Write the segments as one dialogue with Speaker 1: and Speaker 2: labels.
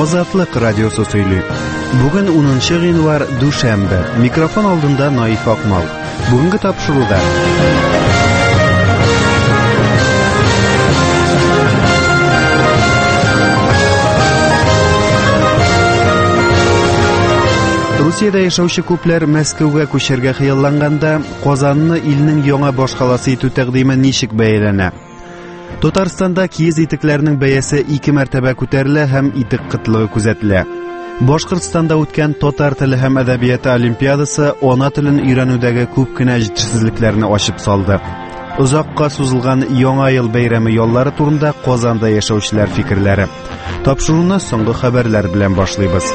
Speaker 1: Азатлык радиосы сөйли. Бүген 10 январь дүшәмбе. Микрофон алдында Наиф Акмал. Бүгенге тапшыруда Русиядә яшәүче күпләр Мәскәүгә күчәргә хыялланганда, Казанны илнең яңа башкаласы итү тәкъдиме ничек бәяләнә? Татарстанда киез итекләрнең бәясе 2 мәртәбә күтәрелә һәм итек кытлыгы күзәтелә. Башкортстанда үткән татар теле һәм әдәбияты олимпиадасы ана телен өйрәнүдәге күп кенә җитешсезлекләрне ачып салды. Узакка сузылган Яңа ел бәйрәме яллары турында Казанда яшәүчеләр фикерләре. Тапшыруны соңгы хәбәрләр белән башлыйбыз.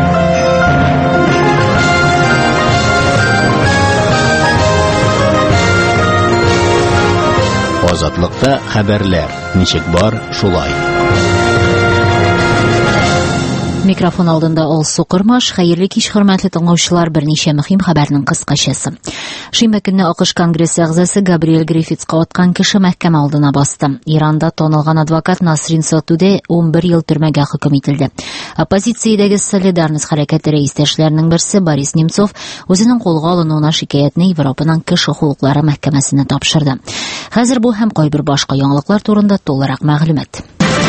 Speaker 2: Азатлыкта хәбәрләр. Ничек бар, шулай.
Speaker 3: Микрофон алдында Алсу Кырмаш. Хәерле кич, хөрмәтле тыңлаучылар, берничә мөһим хәбәрнең кыскачасы. Шимбә көнне АКШ Конгрессы әгъзасы Габриэль Гриффитска аткан кеше мәхкәмә алдына басты. Иранда танылган адвокат Насрин Сатуде 11 ел төрмәгә хөкем ителде. Оппозициядәге Солидарность хәрәкәте рәистәшләренең берсе Борис Немцов үзенең кулга алынуына шикаятне Европаның кеше хукуклары мәхкәмәсенә тапшырды. Хәзер бу һәм кайбер башка яңалыклар турында толырак мәгълүмат.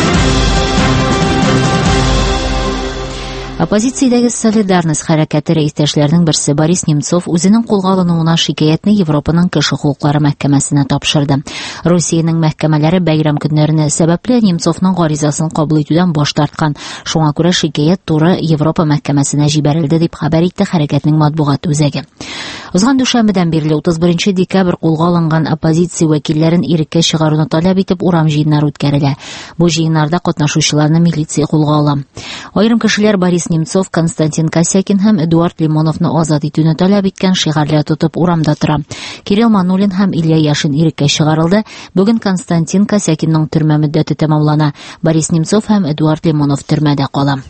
Speaker 3: Оппозициядәге Солидарность хәрәкәте рәистәшләренең берсе Борис Немцов үзенең кулга алынуына шикаятне Европаның кеше хукуклары мәхкәмәсенә тапшырды. Русиянең мәхкәмәләре бәйрәм көннәренә сәбәпле Немцовның гаризасын кабул итүдән баш тарткан. Шуңа күрә шикаят туры Европа мәхкәмәсенә җибәрелде дип хәбәр итте хәрәкәтнең матбугат үзәге. Узган дүшәмбедән бирле 31 декабрь кулга алынган оппозиция вәкилләрен иреккә чыгаруны таләп итеп урам җыеннары үткәрелә. Бу җыеннарда катнашучыларны милиция кулга ала. Айрым кешеләр Борис Немцов, Константин Косякин һәм Эдуард Лимоновны азат итүне таләп иткән шигарьләр тотып урамда тора. Кирилл Манулин һәм Илья Яшин иреккә чыгарылды. Бүген Константин Косякинның төрмә мөддәте тәмамлана. Борис Немцов һәм Эдуард Лимонов төрмәдә кала.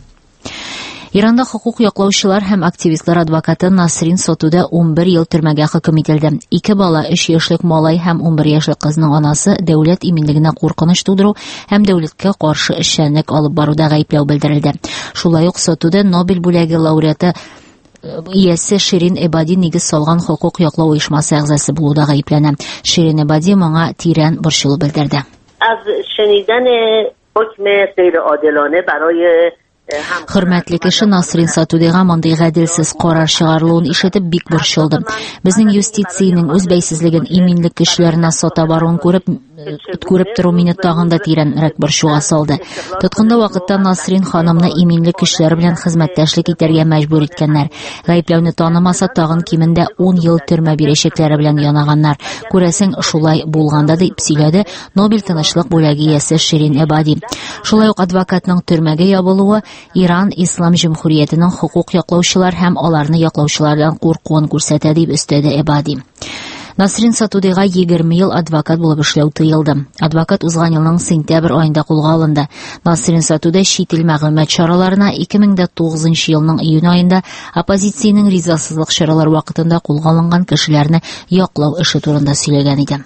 Speaker 3: Иранда хукук яклаучылар һәм активистлар адвокаты Насрин Сатуде 11 ел төрмәгә хөкем ителде. 2 бала, 3 яшьлек малай һәм 11 яшьлек кызның анасы дәүләт иминлегенә куркыныч тудыру һәм дәүләткә каршы эшчәнлек алып баруда гаепләү белдерелде. Шулай ук Сатуде Нобель бүләге лауреаты иясе Ширин Эбади нигез салган хукук яклау оешмасы әгъзасы булуда гаепләнә. Ширин Эбади моңа тирән борчылу белдерде.
Speaker 4: از شنیدن حکم غیر عادلانه برای
Speaker 3: Хөрмәтле кеше Насрин Сатудега мондый гаделсез карар чыгарылуын ишетеп бик борчылдым. Безнең юстициянең үз бәйсезлеген иминлек кешеләренә сата баруын күреп тору мине тагын да тирәнрәк борчуга салды. Тоткында вакытта Насрин ханымны иминлек кешеләр белән хезмәттәшлек итәргә мәҗбүр иткәннәр. Гаепләүне танымаса тагын кимендә 10 ел төрмә бирәчәкләре белән янаганнар. Күрәсең, шулай булганда дип сөйләде Нобель тынычлык бүләге иясе Ширин Эбади. Шулай ук адвокатның төрмәгә ябылуы Иран Ислам Җөмһүриятенең хукук яклаучылар һәм аларны яклаучылардан куркуын күрсәтә дип өстәде Эбади. Насрин Сатудега 20 ел адвокат булып эшләү тыелды. Адвокат узган елның сентябрь аенда кулга алынды. Насрин Сатуде чит ил мәгълүмат чараларына 2009 елның июнь аенда оппозициянең ризасызлык чаралары вакытында кулга алынган кешеләрне яклау эше турында сөйләгән иде.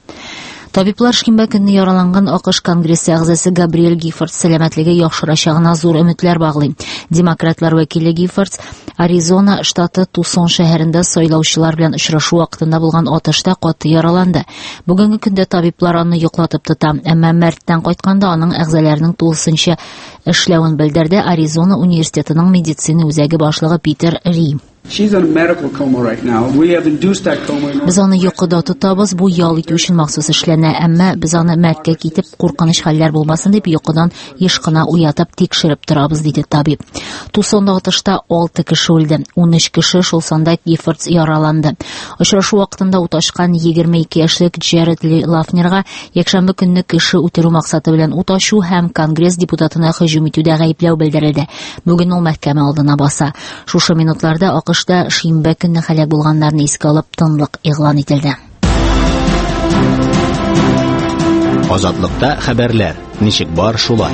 Speaker 3: Табиблар шимбә көнне яраланган АКШ Конгрессы әгъзасы Габриэль Гиффордс сәламәтлеге яхшырачагына зур өметләр баглый. Демократлар вәкиле Гиффордс Аризона штаты Тусон шәһәрендә сайлаучылар белән очрашу вакытында булган атышта каты яраланды. Бүгенге көндә табиблар аны йоклатып тота, әмма мәрттән кайтканда аның әгъзаларының тулысынча эшләвен белдерде Аризона университетының медицина үзәге башлыгы Питер Ри.
Speaker 5: She's in a medical coma right now. We have induced that coma.
Speaker 3: Без аны йокыда тотабыз, бу ял итү өчен махсус эшләнә, әмма без аны мәрткә китеп куркыныч хәлләр булмасын дип йокыдан еш кына уятып тикшереп торабыз, диде табиб. Тусонда атышта 6 кеше үлде, 13 кеше шул санда Гиффордс яраланды. Очрашу вакытында уташкан 22 яшьлек Джеред Лафнерга якшәмбе көнне кеше үтерү максаты белән уташу һәм Конгресс депутатына һөҗүм итүдә гаепләү белдерелде. Бүген ул мәхкәмә алдына баса. Шушы минутларда АКШта шимбә көнне һәлак булганнарны искә алып тынлык игълан ителде.
Speaker 2: Азатлыкта хәбәрләр. Ничек бар, шулай.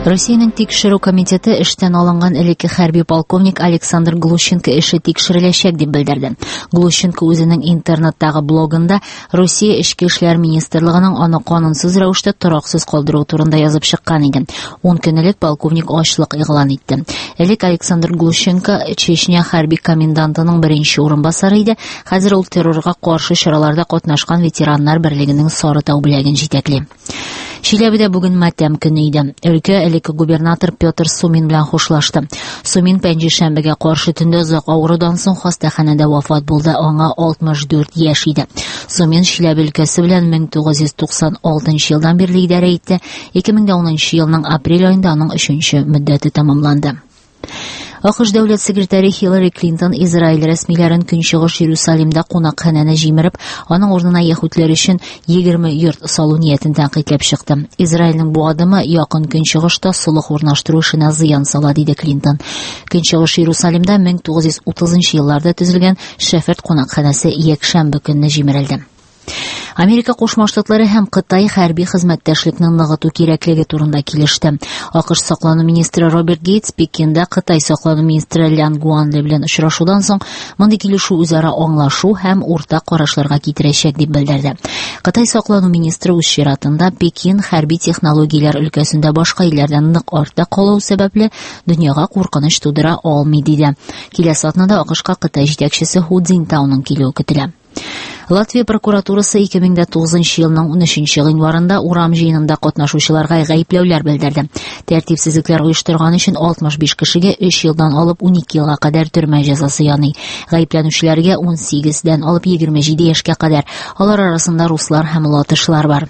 Speaker 3: Россиянең тикшерү комитеты эштән алынган элекке хәрби полковник Александр Глущенко эше тикшереләчәк дип белдерде. Глущенко үзенең интернеттагы блогында Россия Эчке эшләр министрлыгының аны канунсыз рәвештә тораксыз калдыру турында язып чыккан иде. 10 көн элек полковник ачлык игълан итте. Элек Александр Глущенко Чечня хәрби комендантының беренче урынбасары иде. Хәзер ул террорга каршы чараларда катнашкан ветераннар берлегенең Сарытау бүлеген җитәкли. Чиләбедә бүген матәм көне иде. Өлкә элекке губернатор Петр Сумин белән хушлашты. Сумин пәнҗешәмбегә каршы төндә озак авырудан соң хастаханәдә вафат булды. Аңа 64 яшь иде. Сумин Чиләбе өлкәсе белән 1996 елдан бирле идарә итте. 2010 елның апрель аенда аның 3нче мөддәте тәмамланды. АКШ дәүләт секретаре Хиллари Клинтон Израиль рәсмиләрен Көнчыгыш Иерусалимда кунакханәне җимереп, аның урынына яһүдләр өчен 20 йорт салу ниятен тәнкыйтьләп чыкты. Израильнең бу адымы якын Көнчыгышта сулых урнаштыру эшенә зыян сала, диде Клинтон. Көнчыгыш Иерусалимда 1930 елларда төзелгән Шеферд кунакханәсе якшәмбе көнне җимерелде. Америка Кушма Штатлары һәм Кытай хәрби хезмәттәшлекне ныгыту кирәклеге турында килеште. АКШ саклану министры Роберт Гейтс Пекинда Кытай саклану министры Лян Гуанли белән очрашудан соң мондый килешү үзара аңлашу һәм уртак карашларга китерәчәк дип белдерде. Кытай саклану министры үз чиратында Пекин хәрби технологияләр өлкәсендә башка илләрдән нык артта калу сәбәпле дөньяга куркыныч тудыра алмый диде. Киләсе атнада АКШка Кытай җитәкчесе Ху Цзиньтаоның килүе көтелә. Латвия прокуратурасы 2009 елның 13 гыйнварында урам җыенында катнашучыларга гаепләүләр белдерде. Тәртипсезлекләр оештырган өчен 65 кешегә 3 елдан алып 12 елга кадәр төрмә җәзасы яный. Гаепләнүчеләргә 18-дән алып 27 яшькә кадәр. Алар арасында руслар һәм латышлар бар.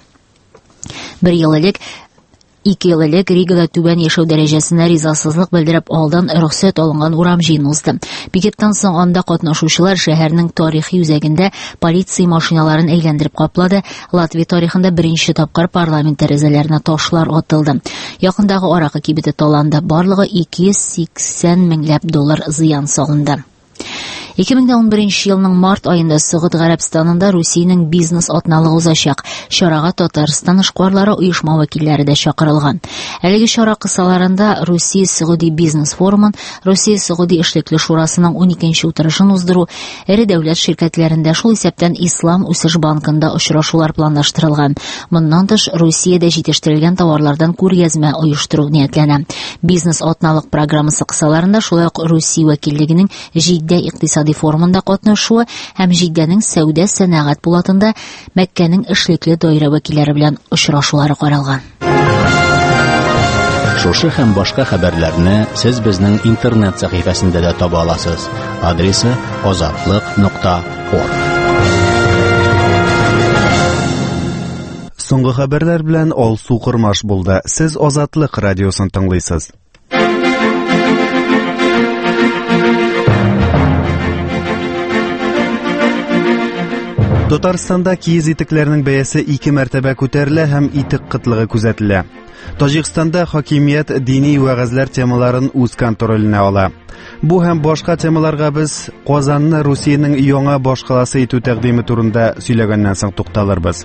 Speaker 3: 2 ел элек Ригада түбән яшәү дәрәҗәсенә ризасызлык белдереп алдан рөхсәт алынган урам җыены узды. Пикеттан соң анда катнашучылар шәһәрнең тарихи үзәгендә полиция машиналарын әйләндереп каплады. Латвия тарихында беренче тапкыр парламент тәрәзәләренә ташлар атылды. Якындагы аракы кибете таланды. Барлыгы 280 меңләп доллар зыян салынды. 2011 елның март айында Сәгъд Гарәбстанында Русиянең бизнес атналыгы узачак. Чарага Татарстан эшкуарлары оешма вәкилләре дә чакырылган. Әлеге чара кысаларында Русия-Сәгъди бизнес форумын, Русия-Сәгъди эшлекле шурасының 12нче утырышын уздыру, эре дәүләт ширкәтләрендә шул исәптән Ислам үсеш банкында очрашулар планлаштырылган. Моннан тыш Русиядә җитештерелгән товарлардан күргәзмә оештыру ниятләнә. Бизнес атналык программасы кысаларында шулай ук Русия вәкиллегенең Җиддә икътисади форумында катнашуы һәм Җиддәнең сәүдә сәнәгать булатында Мәккәнең эшлекле даирә вәкилләре белән очрашулары каралган.
Speaker 2: Шушы һәм башка хәбәрләрне сез безнең интернет сәхифәсендә дә таба аласыз. Адресы azatlyk.org.
Speaker 1: Соңгы хәбәрләр белән Алсу Кырмаш булды. Сез Азатлык радиосын тыңлыйсыз. Татарстанда киез итекләрнең бәясе 2 мәртәбә күтәрелә һәм итек кытлыгы күзәтелә. Таҗикстанда хакимият дини вәгазьләр темаларын үз контролена ала. Бу һәм башка темаларга без Казанны Русиянең яңа башкаласы итү тәкъдиме турында сөйләгәннән соң тукталырбыз.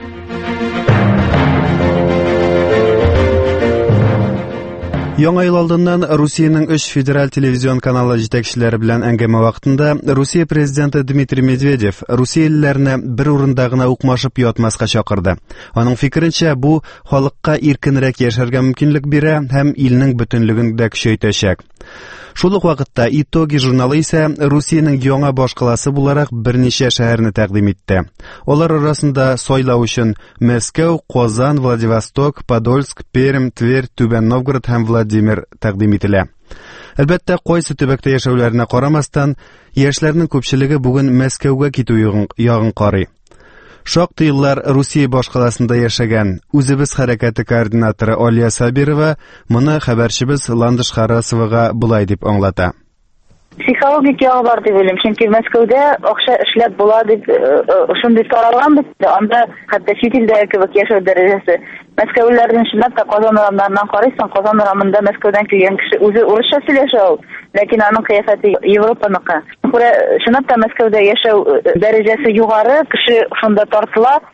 Speaker 1: Яңа ел алдыннан Русиянең 3 федераль телевизион каналы җитәкчеләре белән әңгәмә вакытында Русия президенты Дмитрий Медведев Русиялеләрне бер урында гына укмашып ятмаска чакырды. Аның фикеренчә, бу халыкка иркенрәк яшәргә мөмкинлек бирә һәм илнең бөтенлеген дә көчәйтәчәк. Шул ук вакытта Итоги журналы исә Русиянең яңа башкаласы буларак берничә шәһәрне тәкъдим итте. Алар арасында сайлау өчен Мәскәү, Казан, Владивосток, Подольск, Пермь, Тверь, Түбән Новгород һәм Владимир тәкъдим ителә. Әлбәттә, кайсы төбәктә яшәүләренә карамастан, яшьләрнең күпчелеге бүген Мәскәүгә китү ягын карый. Шактый еллар Русия башкаласында яшәгән үзебез хәрәкәте координаторы Алия Сабирова моны хәбәрчебез Ландыш Харасовага булай дип аңлата.
Speaker 6: Психологик ягы бар дип уйлыйм, чөнки Мәскәүдә акча эшләп була дип шундый таралган бит. Анда хәтта чит илдә кебек яшәү дәрәҗәсе. Мәскәүләрнең шунда да Казан урамнарыннан карыйсың, Казан урамында Мәскәүдән килгән кеше үзе урысча сөйләшә ул, ләкин аның кыяфәте Европаныкы. Шунда да Мәскәүдә яшәү дәрәҗәсе югары, кеше шунда тартыла.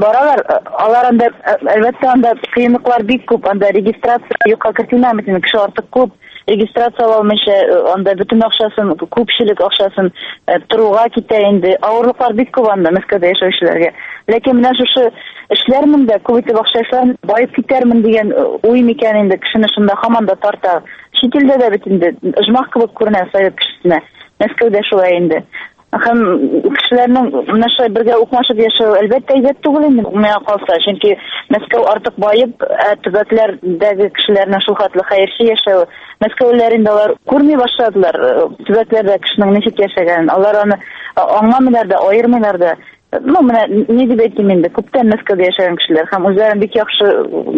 Speaker 6: Баралар, алар анда, әлбәттә анда кыенлыклар бик күп, анда регистрация юкка кертелмәме, кеше артык күп. Регистрация алмыйча, анда бөтен акчасын, күпчелек акчасын торуга китә инде. Авырлыклар бик күп анда Мәскәүдә яшәүчеләргә. Ләкин менә шушы эшләрмен дә күп итеп акча эшләрмен, байып китәрмен дигән уй микән инде кешене шунда һаман да тарта. Чит илдә дә бит инде оҗмах кебек күренә совет кешесенә. Мәскәүдә шулай инде. Һәм кешеләрнең менә шулай бергә укмашып яшәү әлбәттә әйбәт түгел инде миңа калса, чөнки Мәскәү артык байып, төбәкләрдәге кешеләрнең шул хәтле хәерче яшәү, Мәскәүләр инде алар күрми башладылар, төбәкләрдә кешенең ничек яшәгәнен, алар аны аңламыйлар да, аермыйлар да. Менә ни дип әйтим инде, күптән Мәскәүдә яшәгән кешеләр һәм үзләрен бик яхшы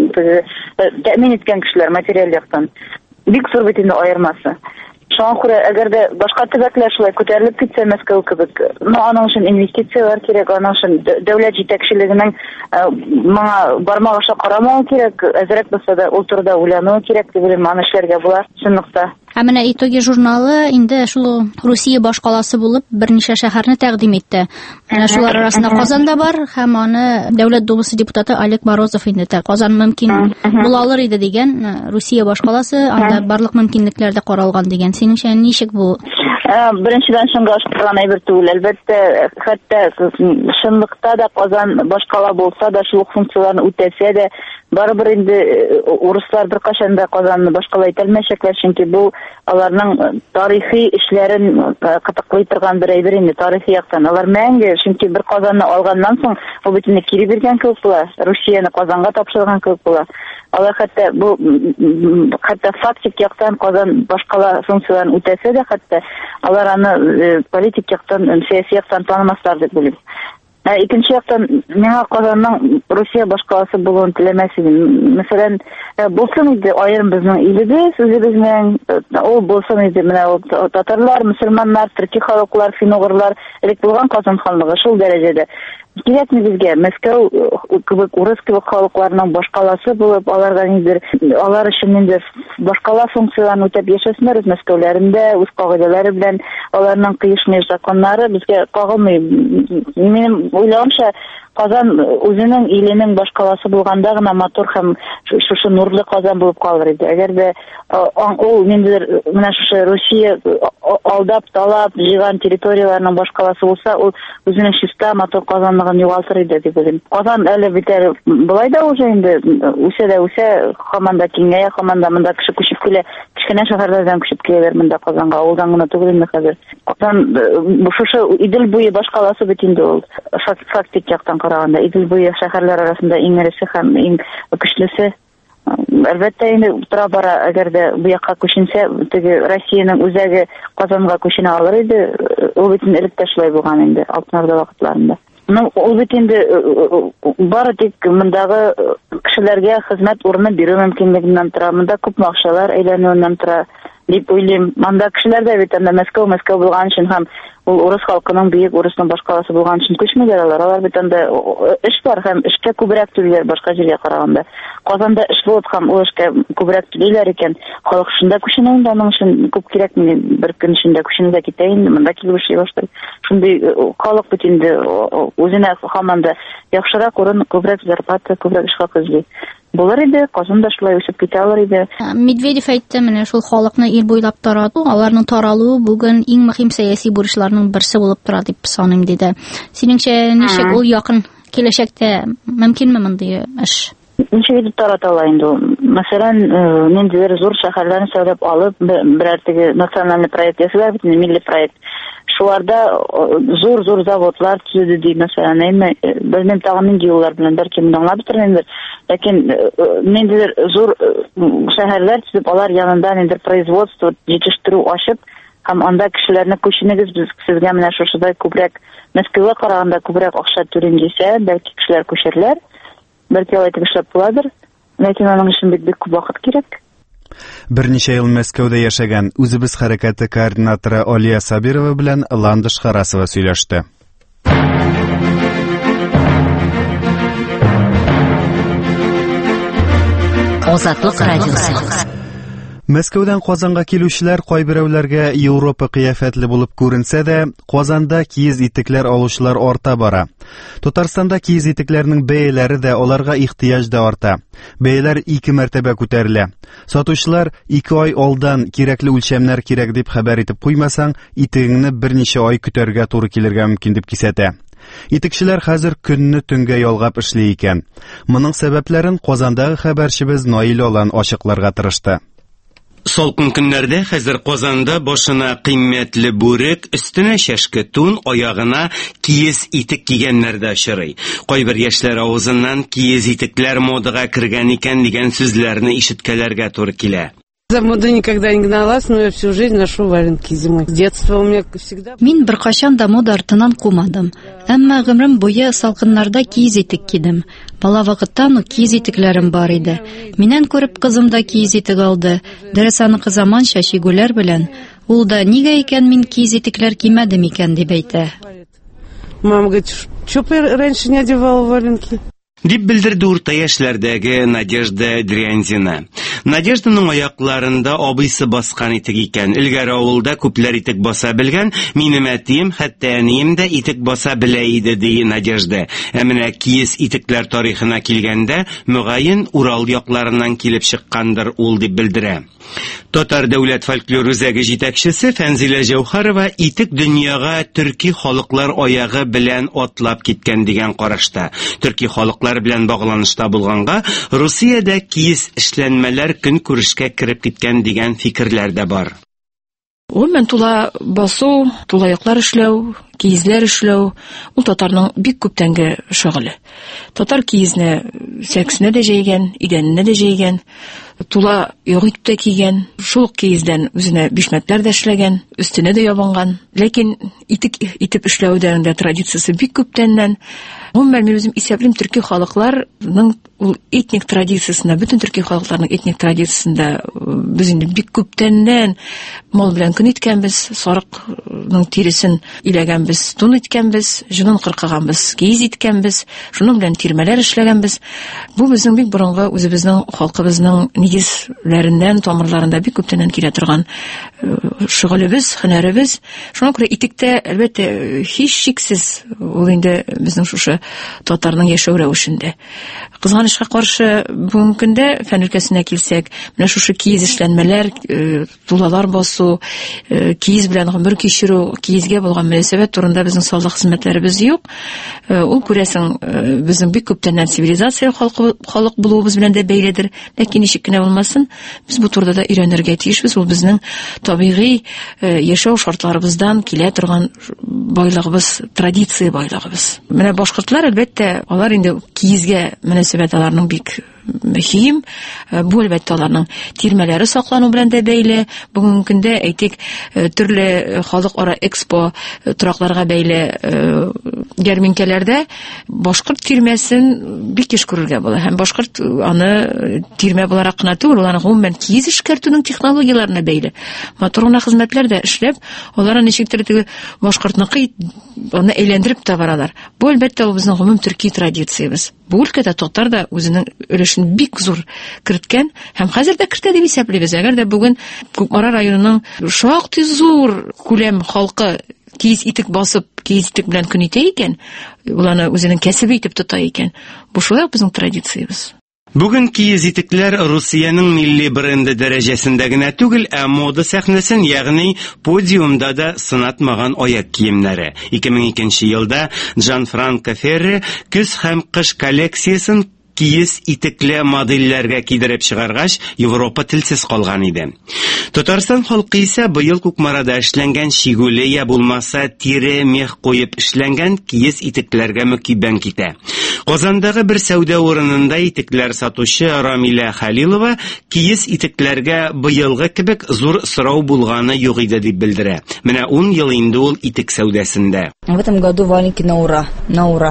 Speaker 6: тәэмин иткән кешеләр материаль яктан. Бик зур бит инде аермасы. Шуңа күрә, әгәр дә башка төбәкләр шулай күтәрелеп китсә Мәскәү кебек, аның өчен инвестициялар кирәк, аның өчен дәүләт җитәкчелегенең моңа бармак аша карамау кирәк, әзрәк булса да ул турыда уйлану кирәк дип уйлыйм, аны эшләргә була, чынлыкта.
Speaker 7: Менә итоги журналы инде шул Русия башкаласы булып берничә шәһәрне тәкъдим итте. Менә шулар арасында Казан да бар, һәм аны Дәүләт Думасы депутаты Олег Морозов инде Казан мөмкин була алыр иде дигән, Русия башкаласы, анда барлык мөмкинлекләр дә каралган дигән. Синеңчә ничек бу?
Speaker 6: Беренчедән шунга ашырган әйбер түгел. Әлбәттә, хәтта чынлыкта да Казан башкала булса да, шул функцияларны үтәсә дә, барыбер инде урыслар беркайчан да Казанны башкала итә алмаячаклар, чөнки бу аларның тарихи эшләрен кытыклый торган бер әйбер инде, тарихи яктан. Алар мәңге, чөнки бер Казанны алганнан соң, ул битне кире биргән кебек була, Русияны Казанга тапшырган кебек була. Алар хәтта фактик яктан Казан башкала функцияларын үтәсә дә, хәтта алар аны политик яктан, сәяси яктан танымаслар дип уйлыйм. Икенче яктан, миңа Казанның Русия башкаласы булуын теләмәс идем. Мәсәлән, булсын иде аерым безнең илебез, үзебезнең, ул булсын иде менә татарлар, мөселманнар, төрки халыклар, фин-угырлар, элек булган Казан ханлыгы шул дәрәҗәдә. Кирәкме безгә Мәскәү кебек, урыс кебек халыкларның башкаласы булып, аларга нидер, алар өчен инде башкала функцияларын үтәп яшәсеннәр үз Мәскәүләрендә, үз кагыйдәләре белән, аларның кыешмый законнары безгә кагылмый. Минем уйлавымча, Казан үзенең иленең башкаласы булганда гына матур һәм шушы нурлы Казан булып калыр иде. Әгәр дә ул ниндидер менә шушы Русия алдап, талап, җыйган территорияләрнең башкаласы булса, ул үзенең чиста матур Казанлыгын югалтыр иде дип уйлыйм. Казан әле битәр булай да уже инде үсә, һаман да киңәя, һаман да монда кеше күчеп килә, кечкенә шәһәрләрдән күчеп киләләр монда Казанга, авылдан гына түгел инде хәзер. Казан шушы Идел буе башкаласы бит инде ул фактик яктан караганда, Идел буе шәһәрләр арасында иң иресе һәм иң көчлесе. Әлбәттә инде тора бара, әгәр дә бу якка күченсә, теге Россиянең үзәге Казанга күченә алыр иде, ул бит элек тә шулай булган инде, алтын орда вакытларында. Ул бит инде бары тик мондагы кешеләргә хезмәт урыны бирү мөмкинлегеннән тора, монда күп акчалар әйләнүеннән тора дип уйлыйм. Монда кешеләр дә бит анда Мәскәү булган өчен һәм ул урыс халкының бөек урысның башкаласы булган өчен күчмәгән алар бит анда эш бар һәм эшкә күбрәк түлиләр башка җиргә караганда. Казанда эш булып һәм ул эшкә күбрәк түлиләр икән, халык шунда күченә инде, аның өчен күп кирәкми, бер көн эчендә күченә дә китә инде, монда килеп эшли башлый. Шундый халык бит инде үзенә һаман да яхшырак урын, күбрәк зарплата, күбрәк эш хакы эзли. Булыр иде, Казанда шулай үсеп китә алыр иде.
Speaker 7: Медведев әйтте, менә шул халыкны ил буйлап тарату, аларның таралуы бүген иң мөһим сәяси бурычларның берсе булып тора дип саныйм диде. Синеңчә ничек ул якын киләчәктә мөмкинме мондый эш?
Speaker 6: Ничек итеп тараталар инде ул? Мәсәлән, ниндидер зур шәһәрләрне сайлап алып, берәр теге национальный проект ясыйлар, милли проект. Шуларда зур заводлар төзеде ди, мәсәлән, белмәм тагын нинди юллар белән бәлки аңлап бетерәләр. Ләкин ниндидер зур шәһәрләр төзеп, алар янында ниндидер производство, җитештерү ачып, һәм анда кешеләрне күченегез, без сезгә менә шушыдай күбрәк Мәскәүгә караганда күбрәк акча түлим дисә, бәлки кешеләр күчерләр. Бәлки алай итеп эшләп буладыр. Ләкин аның өчен бик күп вакыт кирәк.
Speaker 1: Берничә ел Мәскәүдә яшәгән үзебез хәрәкәте координаторы Алия Сабирова белән Ландыш Харасова сөйләште.
Speaker 3: Азатлык радиосы.
Speaker 1: Мәскәүдән Казанга килүчеләр кайберәүләргә Европа кыяфәтле булып күренсә дә, Казанда киез итекләр алучылар арта бара. Татарстанда киез итекләрнең бәяләре дә, аларга ихтыяҗ да арта. Бәяләр 2 мәртәбә күтәрелә. Сатучылар 2 ай алдан кирәкле үлчәмнәр кирәк дип хәбәр итеп куймасаң, итегеңне берничә ай көтәргә туры килергә мөмкин дип кисәтә. Итекчеләр хәзер көнне төнгә ялгап эшли икән. Моның сәбәпләрен Казандагы хәбәрчебез Наил Алан ачыкларга тырышты.
Speaker 8: Салкын көннәрдә хәзер Казанда башына кыйммәтле бүрек, өстенә чәшке тун, аягына киез итек кигәннәр дә очрый. Кайбер яшьләр авызыннан киез итекләр модага кергән икән дигән сүзләрне ишеткәләргә туры килә.
Speaker 9: За модой никогда не гналась, но я всю жизнь ношу валенки зимой. С детства у меня всегда...
Speaker 7: Мин беркайчан да мода артынан кумадым. Әмма гомрем буе салкыннарда киез итек кидем. Бала вакыттан ук киез итекләрем бар иде. Миннән күреп кызым да киез итек алды. Дәресаныкы заманча шигүләр белән. Ул да нигә икән мин киез итекләр кимәдем икән дип әйтә.
Speaker 9: Мама говорит, что ты раньше не одевала валенки?
Speaker 8: Дип белдерде урта яшьләрдәге Надежда Дрянзина. Надежданың аякларында абыйсы баскан итек икән. Илгәр авылда күпләр итек баса белгән, минем әтием, хәтта әнием дә итек баса белә иде, ди Надежда. Ә менә киез итекләр тарихына килгәндә, мөгаен Урал якларыннан килеп чыккандыр ул дип белдерә. Татар дәүләт фольклор үзәге җитәкчесе Фәнзилә Җәүһәрова итек дөньяга төрки халыклар аягы белән атлап киткән дигән карашта. Төрки халыклар белән багланышта булганга, Русиядә киез эшләнмәләр көн күрешкә кереп киткән дигән фикерләр дә бар.
Speaker 10: Мен тула басу, тулаяклар эшләү, киезләр эшләү, ул татарның бик күптәнге шөгыле. Татар киезне сәксенә дә җәйгән, идәненә дә җәйгән, тула ягып та кигән, шул киездән үзенә бишмәтләр дә эшләгән, өстенә дә ябынган. Ләкин итек итеп эшләүдән дә традициясе бик күптәннән. Гомумән мин үзем исәплим төрки халыкларның ул этник традициясендә, бөтен төрки халыкларның этник традициясендә без инде бик күптәннән мал белән көн иткәнбез, сарыкның тиресен иләгәнбез, тун иткәнбез, җунын кыркыганбыз, киез иткәнбез, шуның белән тирмәләр эшләгәнбез. Бу безнең бик борынгы үзебезнең халкыбызның нигезләреннән, тамырларында бик күптәннән килә торган шөгылебез, һөнәребез. Шуңа күрә итектә әлбәттә һич шиксез ул инде безнең шушы татарның яшәү рәвешендә. Кызганычка каршы бүгенге көндә фән өлкәсенә килсәк, менә шушы киез эшләнмәләр, тулалар басу, киез белән гомер кичерү, киезгә булган мөнәсәбәт турында безнең саллык хезмәтләребез юк. Ул күрәсең безнең бик күптәннән цивилизация халык булуыбыз белән дә бәйледер. Ләкин ничек кенә булмасын, без бу турыда да өйрәнергә тиешбез. Ул безнең табигый яшәү шартларыбыздан килә торган байлыгыбыз, традиция байлыгыбыз. Менә башкортлар әлбәттә, алар инде киезгә мөнәсәбәт аларның бик мөһим. Бу әлбәттә аларның тирмәләре саклану белән дә бәйле. Бүгенге көндә әйтик, төрле халыкара экспо торакларга бәйле ярминкәләрдә башкорт тирмәсен бик еш күрергә була. Һәм башкорт аны тирмә буларак кына түгел, ул аны гомумән киез эшкәртүнең технологияларына бәйле. Матур гына хезмәтләр дә эшләп, алар ничектер теге башкортныкы аны әйләндереп тә баралар. Бу әлбәттә ул безнең гомум төрки традициябыз. Бу өлкәдә татар да үзенең өлешен бик зур керткән һәм хәзер дә кертә дип исәплибез. Әгәр дә бүген Күкмара районының шактый зур күләм халкы киез итек басып, киез итек белән көн итә икән, ул аны үзенең кәсебе итеп тота икән. Бу шулай безнең традициябыз.
Speaker 8: Бүген киез итекләр Русиянең милли бренды дәрәҗәсендә генә түгел, ә мода сәхнәсен, ягъни подиумда да сынатмаган аяк киемнәре. 2002 елда Джанфранко Ферре көз һәм кыш коллекциясын киез итекле модельләргә кидереп чыгаргач, Европа телсез калган иде. Татарстан халкы исә быел Кукмарада эшләнгән шигүле я булмаса тире мех куеп эшләнгән киез итекләргә мөкиббән китә. Казандагы бер сәүдә урынында итекләр сатучы Рамилә Хәлилова киез итекләргә быелгы кебек зур сорау булганы юк иде дип белдерә. Менә 10 ел инде ул итек сәүдәсендә.
Speaker 11: В этом году валенки на ура.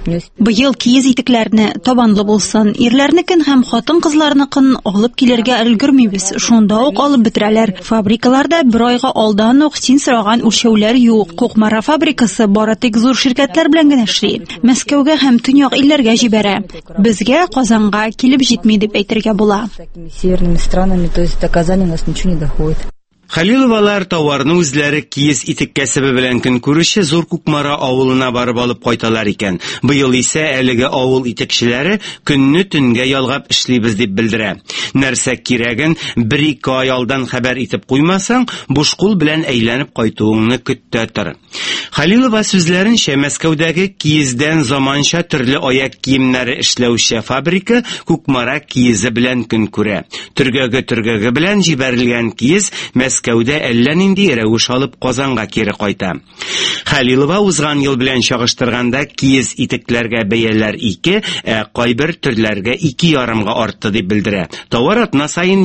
Speaker 11: Быел киез итекләрне табанлы булсын, ирләрнекен һәм хатын-кызларныкын алып килергә өлгермибез. Шунда ук алып бетерәләр. Фабрикаларда бер айга алдан ук син сораган үлчәүләр юк. Кукмара фабрикасы бары тик зур ширкәтләр белән генә эшли. Мәскәүгә һәм төньяк илләргә җибәрә. Безгә Казанга килеп җитми дип әйтергә була.
Speaker 12: Северными странами, то есть до Казани у нас ничего не доходит.
Speaker 8: Хәлиловалар товарны үзләре киез итек кәсебе белән көн күрүче Зур Кукмара авылына барып алып кайталар икән. Быел исә әлеге авыл итекчеләре көнне төнгә ялгап эшлибез дип белдерә. Нәрсә кирәген 1-2 ай алдан хәбәр итеп куймасаң, буш кул белән әйләнеп кайтуыңны көттә тор. Хәлилова сүзләренчә, Мәскәүдәге киездән заманча төрле аяк киемнәре эшләүче фабрика Кукмара киезе белән көн күрә. Төргәге белән җибәрелгән киез Мәскәүдә әллә нинди рәвеш алып Казанга кире кайта. Хәлилова узган ел белән чагыштырганда киез итекләргә бәяләр 2, кайбер төрләргә 2,5-га артты дип белдерә. Товар атна сайын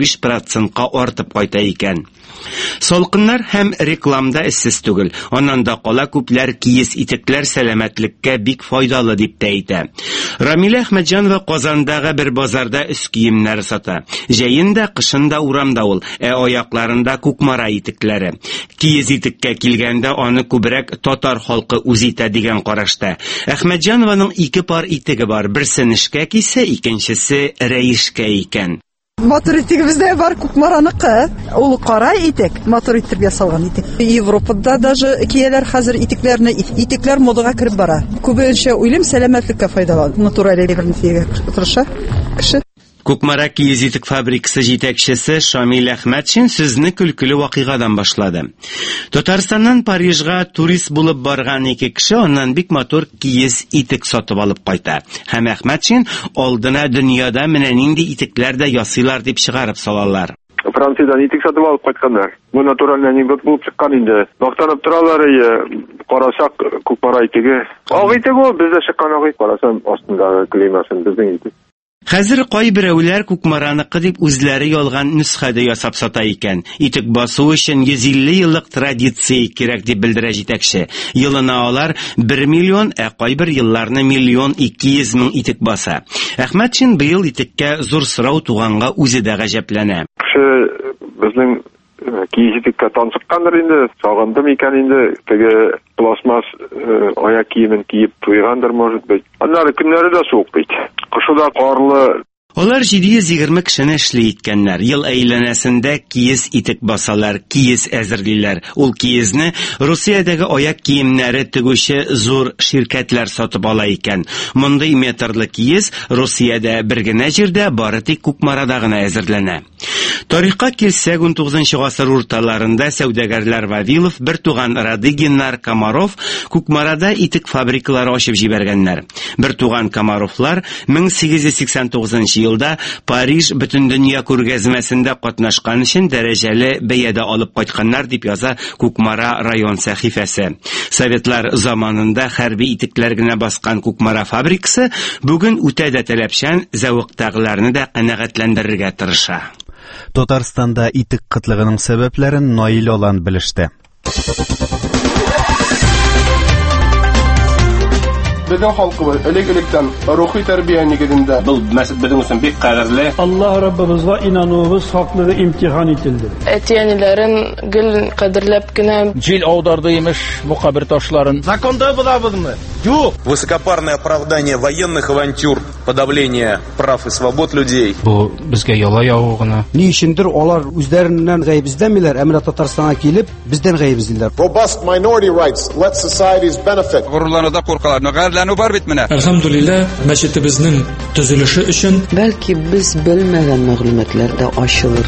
Speaker 8: 25%-ка артып кайта икән. Салкыннар һәм рекламда эссез түгел. Аннан да кала күпләр киез итекләр сәламәтлеккә бик файдалы дип әйтә. Рамилә Әхмәтҗанова Казандагы бер базарда үз киемнәр сата. Җәендә, кышында урамда ул, аякларында Кукмара итекләре. Киез итеккә килгәндә аны күбрәк татар халкы үз итә дигән карашта. Әхмәтҗанованың 2 пар итеге бар. Берсе нешкә кисә, икенчесе рәишкә икән.
Speaker 13: Матур итегебездә бар Кукмараныкы. Ул кара итек, матур итеп ясалган итек. Европада даже кияләр хәзер итекләрне, итекләр модага кирип бара. Күбенчә уйлым сәламәтлеккә файдалы. Натураль әйберне тияргә тырыша кеше.
Speaker 8: Кукмара киез итек фабрикасы җитәкчесе Шамил Әхмәтшин сүзне көлкеле вакыйгадан башлады. Татарстаннан Парижга турист булып барган 2 кеше аннан бик матур киез итек сатып алып кайта. Һәм Әхмәтшин алдына дөньяда менә нинди итекләр дә ясыйлар дип чыгарып салалар.
Speaker 14: Франциядән итек сатып алып кайтканнар. Бу натураль анекдот булып чыккан инде. Мактанып торалар, карасак Кукмара итеге. Ак итек ул, бездә чыккан ак итек. Карасам астындагы клеймасын безнең итек.
Speaker 8: Хәзер кайберәүләр Кукмараныкы дип үзләре ялган нөсхәдә ясап сата икән. Итек басу өчен 150 еллык традиция кирәк дип белдерә җитәкче. Елына алар 1 миллион, кайбер елларны 1,2 миллион итек баса. Әхмәтшин быел итеккә зур сорау туганга үзе дә гаҗәпләнә.
Speaker 14: Безнең киез итеккә тансыккандыр инде, сагындым икән инде, теге пластмас аяк киемен киеп туйгандыр, может быть. Аннары көннәре дә суык бит. Кышыда карлы.
Speaker 8: Алар 720 кешене эшли иткәннәр. Ел әйләнәсендә киез итек басалар, киез әзерлиләр. Ул киезне Русиядәге аяк киемнәре тегүче зур ширкәтләр сатып ала икән. Мондый метрлы киез Русиядә бер генә җирдә бары тик Кукмарада гына әзерләнә. Тарихка килсәк, 19 гасыр урталарында сәүдәгәрләр Вавилов, бер туган Радыгиннар, Комаров Кукмарада итек фабрикалары ачып җибәргәннәр. Бер туган Комаровлар 1889 елда Париж Бөтендөнья күргәзмәсендә катнашкан өчен дәрәҗәле бәядә алып кайтканнар дип яза Кукмара район сәхифәсе. Советлар заманында хәрби итекләр генә баскан Кукмара фабрикасы бүген үтә дә таләпчән, зәвыктагыларны да канәгатьләндерергә тырыша.
Speaker 1: Татарстанда итек кытлыгының сәбәпләрен Наил Алан белеште.
Speaker 15: Безнең халкыбыз элек-электән рухи тәрбия нигезендә.
Speaker 16: Бу мәсәл безнең өчен бик кадерле.
Speaker 17: Аллаһ Раббыбызга инануыбыз хаклыгы имтихан ителде.
Speaker 9: Әтиәниләрен гел кадерләп кенә
Speaker 16: Җил аударды имеш мукабир ташларын.
Speaker 15: Законда булабызмы? Юк.
Speaker 18: Высокопарное оправдание военных авантюр, подавление прав и свобод людей.
Speaker 19: Бу безгә яла явыгына.
Speaker 20: Ни өчендер алар үзләреннән гаебиздәмиләр, әмма Татарстанга килеп, бездән гаебиздиләр.
Speaker 21: Robust minority rights let societies benefit.
Speaker 22: Горурлануда куркалар. Бар бит менә.
Speaker 17: Әлхәмдүлилләh, мәчетебезнең төзелеше өчен
Speaker 23: бәлки без белмәгән мәгълүматлар да ачылыр.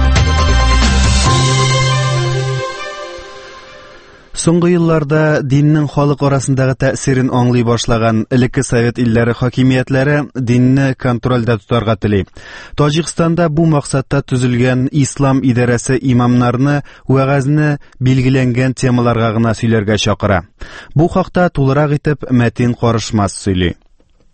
Speaker 1: Соңгы елларда диннең халык арасындагы тәэсирен аңлый башлаган элекке совет илләре хакимиятләре динне контрольдә тутарга тели. Таҗикстанда бу максатта төзелгән ислам идарәсе имамнарны вәгазьне билгеләнгән темаларга гына сөйләргә чакыра. Бу хакта тулырак итеп Мәтин Карышмас сөйли.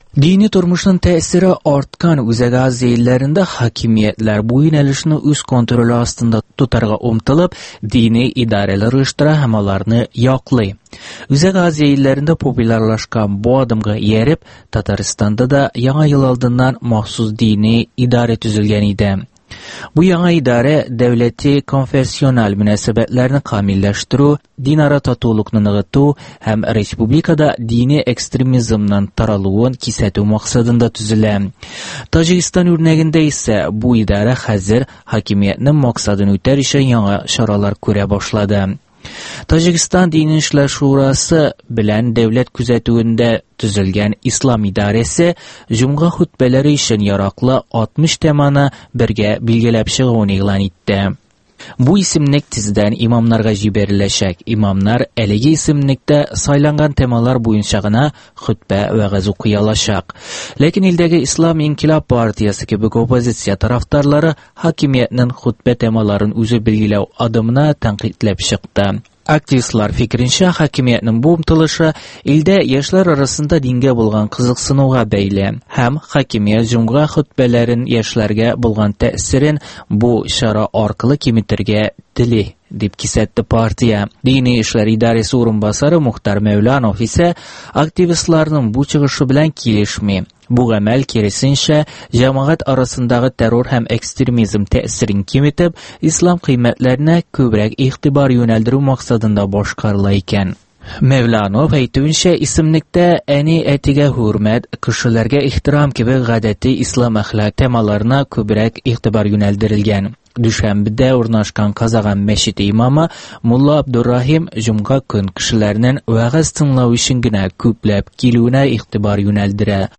Speaker 2: Dini tормышның тәэсире арткан Үзәк Азия илләрендә хакимиятләр бу юнәлешне үз контроле астында тотарга умтылып, дини идарәләр оештыра һәм аларны яклый. Үзәк Азия илләрендә популярлашкан бу адымга ияреп, Татарстанда да яңа ел алдыннан махсус дини идарә төзелгән иде. Бу яңа идарә дәүләти конфессиональ мөнәсәбәтләрне камилләштерү, динара татулыкны ныгыту һәм республикада дини экстремизмның таралуын кисәтү максатында төзелә. Таҗикстан үрнәгендә исә бу идарә хәзер хакимиятның максатын үтәр өчен яңа чаралар күрә башлады. Таҗикстан Дини эшләр шурасы белән дәүләт күзәтүендә төзелгән ислам идарәсе җомга хутбәләре өчен яраклы 60 теманы бергә билгеләп чыгуын игълан итте. Бу исемлек тиздән имамнарга җибәреләчәк. Имамнар әлеге исемлектә сайланган темалар буенча гына хутбә вәгазь укый алачак. Ләкин илдәге Ислам Инкилаб партиясе кебек оппозиция тарафдарлары хакимиятның хутбә темаларын үзе билгеләү адымына тәнкыйтьләп чыкты. Активистлар фикеренчә, хакимиятның бу омтылышы илдә яшьләр арасында дингә булган кызыксынуга бәйле һәм хакимият җомга хутбәләрен яшьләргә булган тәэсирен бу чара аркылы киметергә тели, дип кисәтте партия. Дини эшләр идарәсе урынбасары Мухтар Мәүланов исә активистларның бу чыгышы белән килешми. Бу гамәл киресенчә җәмәгать арасындагы террор һәм экстремизм тәэсирен киметеп, ислам кыйммәтләренә күбрәк игътибар юнәлдерү максатында башкарыла икән. Мәүланов әйтүенчә, исемлектә әни-әтигә хөрмәт, кешеләргә ихтирам кебек гадәти ислам әхлак темаларына күбрәк игътибар юнәлдерелгән. Дүшәмбедә урнашкан Казаган мәчете имамы Мулла Абдуррахим җомга көн кешеләрнең вәгазь тыңлау өчен генә күпләп килүенә игътибар юнәлдерә.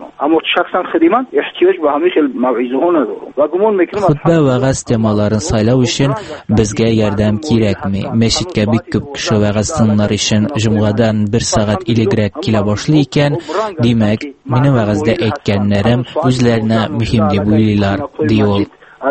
Speaker 2: Хутбә вәгазь темаларын сайлау өчен безгә ярдәм кирәкми. Мәчеткә бик күп кеше вәгазь тыңлар өчен җомгадан 1 сәгать илегрәк килә башлый икән. Димәк, минем вәгазьдә әйткәннәрем үзләренә мөһим дип уйлыйлар, ди ул.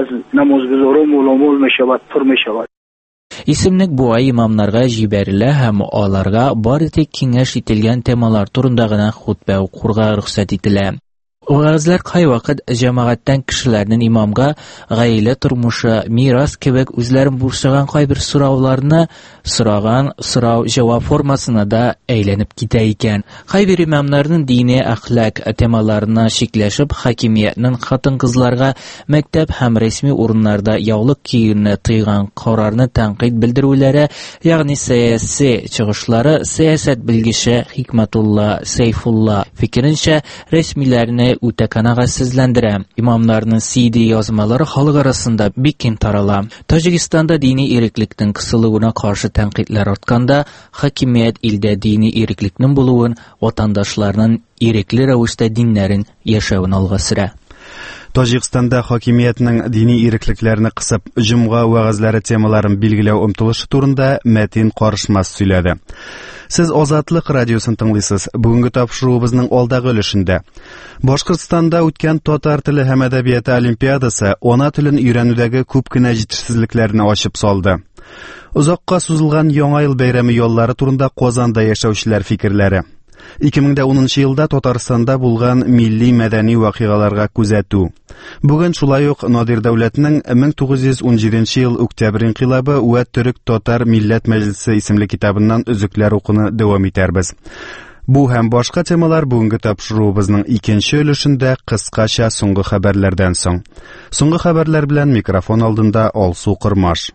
Speaker 2: Исемлек бу ай имамнарга җибәрелә һәм аларга бары тик киңәш ителгән темалар турында гына хутбә укырга рөхсәт ителә. Вәгазьләр кайвакыт җәмәгатьтән кешеләрнең имамга гаилә тормышы, мирас кебек үзләрен бурчыган кайбер сорауларны сораган сорау-җавап формасына да әйләнеп китә икән. Кайбер имамнарның дини әхлак темаларына шикләшеп, хакимиятның хатын-кызларга мәктәп һәм рәсми урыннарда яулык киюне тыйган карарны тәнкыйть белдерүләре, ягъни сәяси чыгышлары сәясәт белгече Хикмәтулла Сейфулла фикеренчә рәсмиләрне үтә канагатьсезләндерә. Имамнарның CD язмалары халык арасында бик киң тарала. Таҗикстанда дини иреклекнең кысылуына каршы тәнкыйтьләр артканда, хакимият илдә дини иреклекнең булуын, ватандашларның ирекле рәвештә диннәрен яшәвен алга сөрә.
Speaker 1: Таҗикстанда хакимиятның дини иреклекләрне кысып, җомга вәгазьләре темаларын билгеләү омтылышы турында Мәтин Карышмас сөйләде. Сез Азатлык радиосын тыңлыйсыз. Бүгенге тапшыруыбызның алдагы өлешендә. Башкортстанда үткән татар теле һәм әдәбияты олимпиадасы ана телен өйрәнүдәге күп кенә җитешсезлекләрне ачып салды. Озакка сузылган Яңа ел бәйрәме яллары турында Казанда яшәүчеләр фикерләре. 2010 елда Татарстанда булган милли-мәдәни вакыйгаларга күзәтү. Бүген шулай ук Надир Дәүләтнең 1917 ел Октябрь инкыйлабы вә Төрек-Татар Милләт Мәҗлесе исемле китабыннан өзекләр укуны дәвам итәрбез. Бу һәм башка темалар бүгенге тапшыруыбызның икенче өлешендә кыскача соңгы хәбәрләрдән соң. Соңгы хәбәрләр белән микрофон алдында Алсу Кырмаш.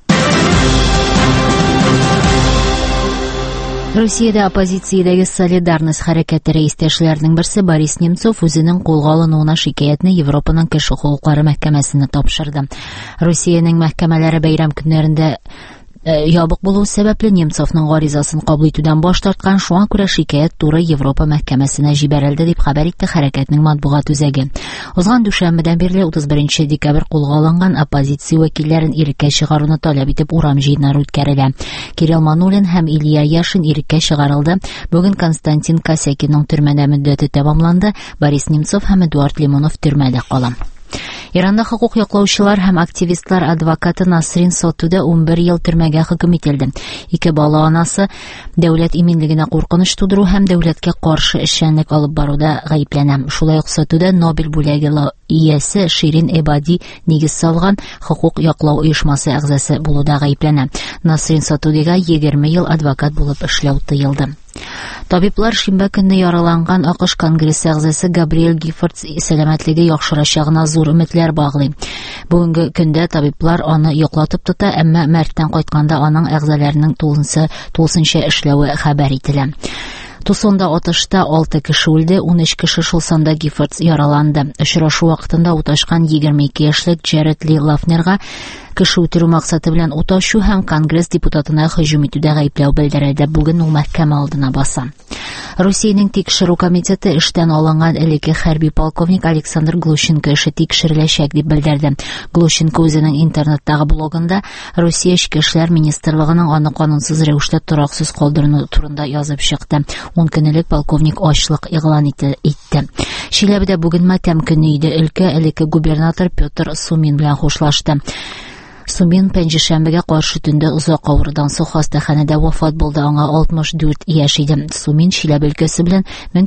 Speaker 3: Россиядә оппозициядәге солидарность хәрәкәте рәистәшләренең берсе Борис Немцов үзенең кулга алынуына шикаятны Европаның кеше хокуклары мәхкәмәсенә тапшырды. Россиянең мәхкәмәләре бәйрәм көннәрендә ябык булу сәбәпле Немцовның гаризасын кабул итүдән баш тарткан, шуңа күрә шикаят туры Европа мәхкәмәсенә җибәрелде дип хәбәр итте хәрәкәтнең матбугат үзәге. Узган дүшәмбедән бирле 31 декабрь кулга алынган оппозиция вәкилләрен иреккә чыгаруны таләп итеп урам җыеннары үткәрелә. Кирилл Манулин һәм Илья Яшин иреккә чыгарылды. Бүген Константин Косякинның төрмәдә мөддәте тәмамланды. Борис Немцов һәм Эдуард Лимонов төрмәдә кала. Иранда хукук яклаучылар һәм активистлар адвокаты Насрин Сотуда 11 ел төрмәгә хөкем ителде. 2 бала анасы дәүләт иминлегенә куркыныч тудыру һәм дәүләткә каршы эшчәнлек алып баруда гаепләнә. Шулай ук Сотуда Нобель бүләге иясе Ширин Эбади нигез салган хукук яклау оешмасы әгъзасы булуда гаепләнә. Насрин Сотудага 20 ел адвокат булып эшләү тыелды. Табиблар шимбә көнне яраланган АКШ Конгрессы әгъзасы Габриэль Гиффордс сәламәтлеге яхшырачагына зур өметләр баглый. Бүгенге көндә табиблар аны яклатып тота, әмма мәрттән кайтканда аның әгъзаларының тулысынча эшләве хәбәр ителә. Тусонда атышта 6 кеше үлде, 13 кеше шул санда Гиффордс яраланды. Очрашу вакытында уташкан 22 яшьлек Джеред Ли Лафнерга кеше үтерү максаты белән уташу һәм Конгресс депутатына һөҗүм итүдә гаепләү белдерелде. Бүген ул мәхкәмә алдына баса. Россиянең тикшерү комитеты эштән алынган элекке хәрби полковник Александр Глущенко эше тикшереләчәк дип белдерде. Глущенко үзенең интернеттагы блогында Россия Эчке эшләр министрлыгының аны канунсыз рәвештә тораксыз калдыруы турында язып чыкты. 10 көнлек полковник ачлык игълан итте. Чиләбедә бүген матәм көне иде. Өлкә элекке губернатор Петр Сумин белән хушлашты. Сумин пәнҗешәмбегә каршы төндә озак авырудан соң хастаханәдә вафат булды. Аңа 64 яшь иде. Сумин Чиләбе өлкәсе белән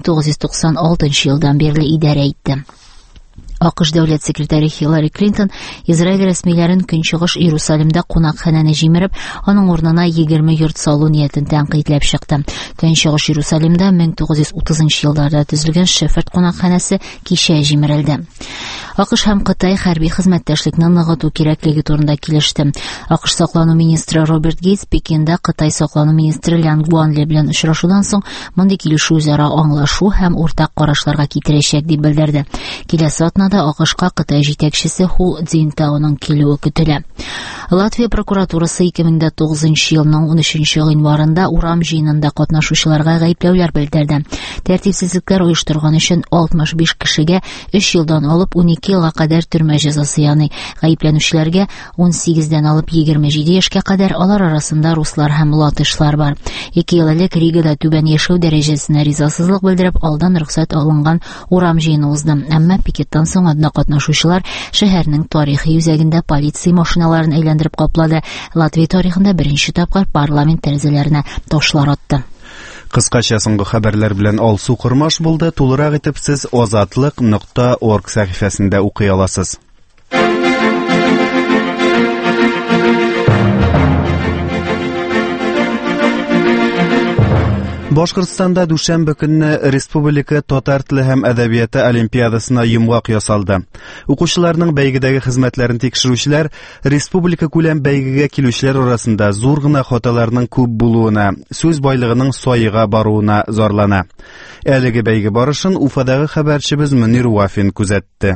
Speaker 3: 1996 елдан бирле идарә итте. АКШ дәүләт секретаре Хиллари Клинтон Израиль рәсмиләрен Көнчыгыш Иерусалимдә кунакханәне җимереп, аның урынына 20 йорт салу ниятен тәнкыйтьләп чыкты. Көнчыгыш Иерусалимдә 1930 елларда төзелгән Шеферд кунакханәсе кичә җимерелде. АКШ һәм Кытай хәрби хезмәттәшлекне ныгыту кирәклеге турында килеште. АКШ саклану министры Роберт Гейтс Пекинда Кытай саклану министры Лян Гуанли белән очрашудан соң мондый килешү үзара аңлашу һәм уртак карашларга китерәчәк дип белдерде. Киләсе атнада АКШка Кытай җитәкчесе Ху Цзиньтаоның килүе көтелә. Латвия прокуратурасы 2009 елның 13 гыйнварында урам җыенында катнашучыларга гаепләүләр белдерде. Тәртипсезлекләр оештырган өчен 65 кешегә 3 елдан алып 12 елга кадәр төрмә җәзасы яный. Гаепләнүчеләргә 18дән алып 27 яшькә кадәр, алар арасында руслар һәм латышлар бар. 2 ел элек Ригада түбән яшәү дәрәҗәсенә ризасызлык белдереп алдан рөхсәт алынган урам җыены узды. Әмма пикеттан соң адна катнашучылар шәһәрнең тарихи үзәгендә полиция машиналарын әйләндереп каплады. Латвия тарихында беренче тапкыр парламент тәрәзәләренә ташлар атты.
Speaker 1: Кыскача соңгы хәбәрләр белән алсу кырмаш булды. Тулырак итеп сез azatlıq.org сәхифәсендә укый аласыз. Башкортстанда дүшәмбе көнне республика татар теле һәм әдәбияты олимпиадасына йомгак ясалды. Укучыларның бәйгедәге хезмәтләрен тикшерүчеләр республика күләм бәйгегә килүчеләр арасында зур гына хаталарның күп булуына, сүз байлыгының сайыга баруына зарлана. Әлеге бәйге барышын Уфадагы хәбәрчебез Мөнир Вафин күзәтте.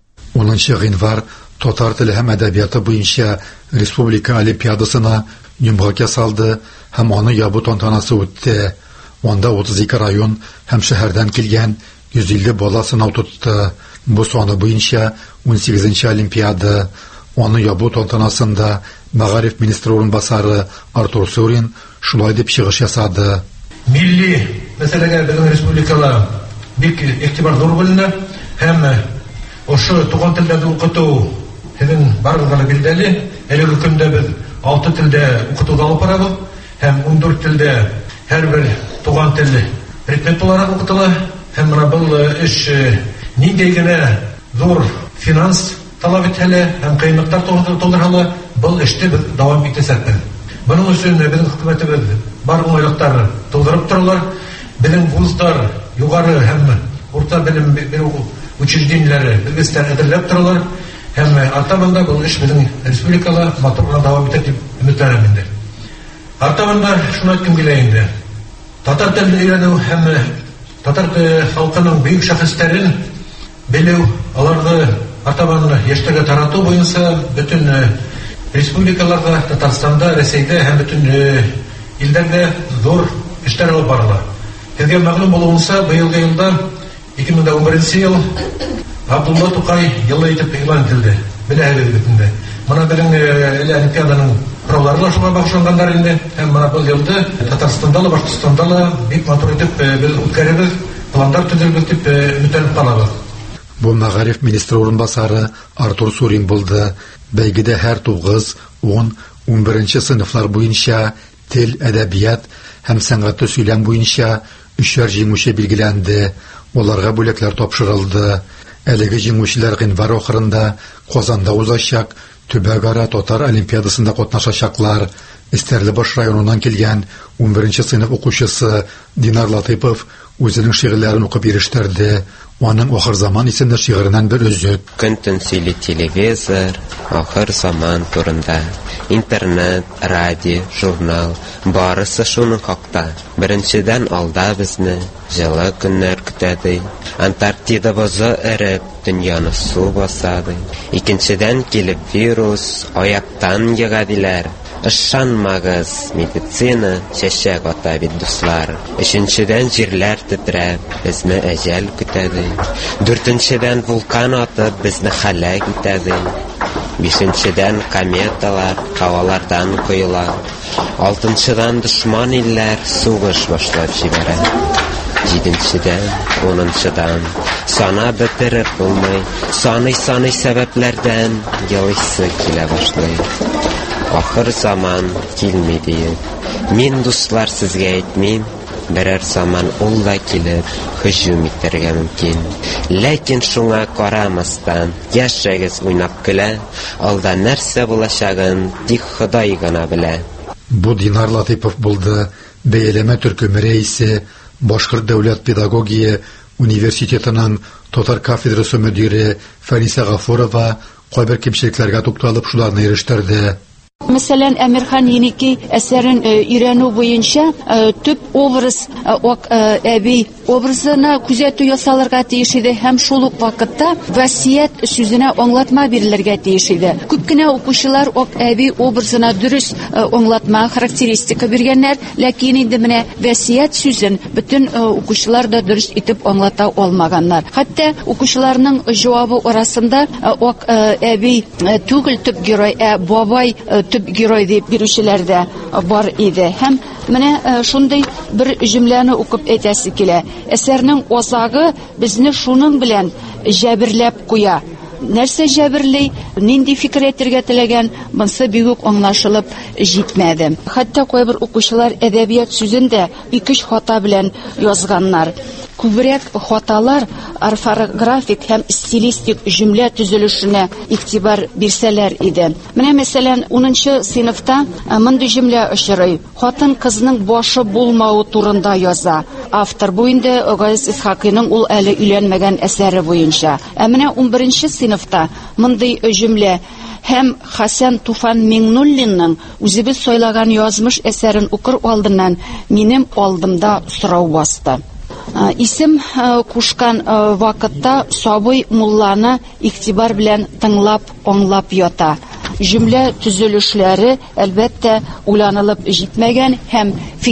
Speaker 4: 10 гыйнвар татар теле һәм әдәбияты буенча республика олимпиадасына йомгак ясалды һәм аны ябу тантанасы үтте. Онда 32 район һәм шәһәрдән килгән 150 бала сынау тотты. Бу саны буенча 18нче олимпиада. Аны ябу тантанасында Мәгариф министры урынбасары Артур Сурин шулай дип чыгыш ясады.
Speaker 5: Милли мәсьәләгә безнең республикала бик игътибар зур бүленә һәм ошо туган телдә укыту һәм барыгызга билдәле. Әлеге көндә без 6 телдә укыту алып барабыз һәм 14 телдә һәрбер туган теле предмет буларак укытыла һәм бұл эш нинди генә зур финанс талап итәлә һәм кыенлыктар тудырыла, бұл эште без дәвам итәсәкбез. Буның өчен безнең хөкүмәтебез бар уңайлыктар тудырып торалар. Безнең вузлар, югары һәм урта белем бирү учреждениеләре безгә әзерләп торалар һәм артабанда бұл эш безнең республикала матур дәвам итә дип өметләнәм инде. Артабанда шуны әйткем килә инде. Татар телен өйрәнү һәм татар халкының бөек шәхесләрен белү, аларны артабан яшьтәге тарату буенча бөтен республикаларда, Татарстанда, Рәсәйдә һәм бөтен илдәрдә зур эшләр алып барыла. Сезгә мәгълүм булуынча, быелгы елда 2011 ел Абдулла Тукай елы итеп игълан ителде. Беләсез инде. Моны безнең олимпиаданың проларына шуңа багышланганнар инде. Һәм моны бу елда Татарстанда да, Башкортстанда да бик матур итеп без үткәрәбез, пландар төзелбез дип үтәлеп калабыз.
Speaker 4: Бу мәгариф министры урынбасары Артур Сурин булды. Бәйгедә һәр 9, 10, 11 сыйныфлар буенча тел, әдәбият һәм сәнгате сөйләм буенча 3 җиңүче билгеләнде. Оларга бүләкләр тапшырылды. Әлеге җиңүчеләр гыйнвар ахырында Казанда узачак Төбәгара татар олимпиадасында катнашачаклар. Истәрлебаш районыннан килгән 11 сыйныф укучысы Динар Латыйпов үзенең шигырьләрен укып ирештерде. Аның «Ахыр заман» исемле шигыреннән бер өзек.
Speaker 6: Көн-төн сөйли телевизор, ахыр заман турында. Интернет, радио, журнал, барысы шуның хакта. Беренчедән алда безне җылы көннәр көтәде. Антарктида бозы эреп, дөньяны су басады. Икенчедән килеп вирус, аяктан ягадиләр. Ышанмагыз, медицина чәчәк ата бит дуслар. Өченчедән җирләр тетрәп, безне әҗәл көтәде. Дүртенчедән вулкан атып, безне һәлак итәде. Бишенчедән кометалар һавалардан коела. Алтынчыдан дошман илләр сугыш башлап җибәрә. Җиденчедән, 10-чыдан сана бетереп булмый, саный сәбәпләрдән ялыйсы килә башлый. Ахыр заман килми диеп, мин дуслар сезгә әйтмим, берәр заман ул да килеп һөҗүм итәргә мөмкин. Ләкин шуңа карамастан, яшәгез уйнап көлә, алда нәрсә булачагын тик Ходай гына белә.
Speaker 4: Бу Динар Латыйпов булды. Бәяләмә төркеме рәисе, Башкорт дәүләт педагогия университетының татар кафедрасы мөдире Фариса Гафурова кайбер кимчелекләргә тукталып шуларны ирештерде.
Speaker 7: Мәсәлән, Әмирхан Еники әсәрен өйрәнү буенча төп образ әби образына күзәтү ясалырга тиеш иде һәм шул ук вакытта васият сүзенә аңлатма бирелергә тиеш иде. Күп кенә укучылар әби образына дөрес аңлатма, характеристика биргәннәр, ләкин инде менә васият сүзен бөтен укучылар да дөрес итеп аңлата алмаганнар. Хәтта укучыларның җавабы арасында әби түгел төп герой, бабай төп герой дип бирүчеләр дә бар иде. Һәм менә шундый бер җөмләне укып әйтәсе килә. Әсәрнең азагы безне шуның белән җәберләп куя. Нәрсә җәберли, нинди фикер әйтергә теләгән, монсы бик үк аңлашылып җитмәде. Хәтта кайбер укучылар әдәбият сүзен дә бик үк хата белән язганнар. Күбрәк хаталар орфографик һәм стилистик җөмлә төзелешенә игътибар бирсәләр иде. Менә мәсәлән 10-нчы сыйныфта мондый җөмлә очрый. Хатын кызның башы булмавы турында яза. Автор бу инде Гайс Исхакыйның ул әле өйләнмәгән әсәре буенча. Ә менә 11-нчы сыйныфта мондый җөмлә һәм Хәсән Туфан Миңнуллинның үзебез сайлаган язмыш әсәрен укыр алдыннан минем алдымда сорау басты. Исем кушкан вакытта сабый мулланы игътибар белән тыңлап, аңлап ята. Җөмлә төзелешләре әлбәттә уйланылып җитмәгән һәм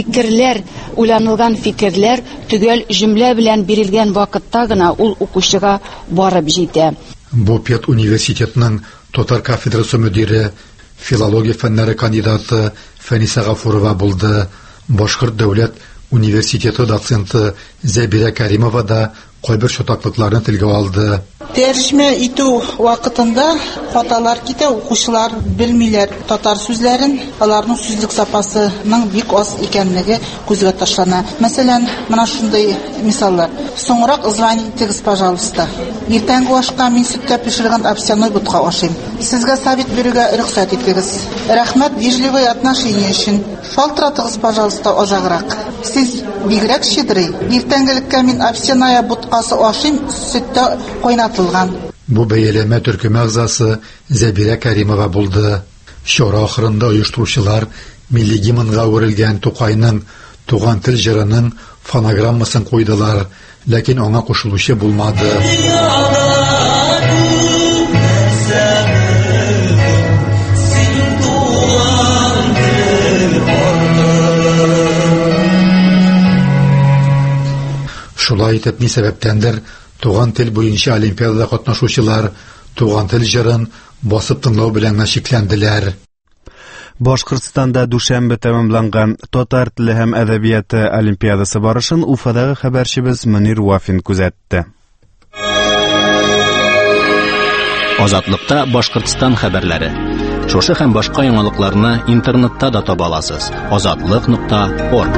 Speaker 7: уйланылган фикерләр төгәл җөмлә белән бирелгән вакытта гына ул укучыга барып җитә.
Speaker 4: Бу Пет университетының татар кафедрасы мөдире, филология фәннәре кандидаты Фаниса Гафурова булды. Башкорт дәүләт университеты доценты Зәбирә Кәримова да кайбер шатаклыкларны телгә алды.
Speaker 10: Тәрҗемә итү вакытында хаталар китә, укучылар белмиләр татар сүзләрен, аларның сүзлек запасының бик аз икәнлеге күзгә ташлана. Мәсәлән, менә шундый мисаллар. Соңрак звони итегез, пожалуйста. Иртәнге ашка мин сөткә пешергән овсяной бутка ашыйм. Сезгә совет бирүгә рөхсәт итегез. Рәхмәт вежливый отношение өчен. Шалтыратыгыз, пожалуйста, азаграк. Сез бигрәк щедрый. Иртәнгелеккә мин овсяная буткасы ашыйм, сөттә кайнатылган.
Speaker 4: Бу бәяләмә төркеме әгъзасы Зәбирә Кәримова булды. Шура ахырында оештыручылар милли гимнга үрелгән Тукайның туган тел җырының фонограммасын куйдылар, ләкин аңа кушылучы булмады. Шулай итеп, ни сәбәптәндер туган тел буенча олимпиадада катнашучылар туган тел җырын басып тыңлау белән шикләнделәр.
Speaker 1: Башкортстанда дүшәмбе тәмамланган татар теле һәм әдәбияты олимпиадасы барышын Уфадагы хәбәрчебез Мөнир Вафин күзәтте.
Speaker 11: Азатлыкта Башкортстан хәбәрләре. Шушы һәм башка яңалыкларны интернетта да таба аласыз. Azatlyk.org.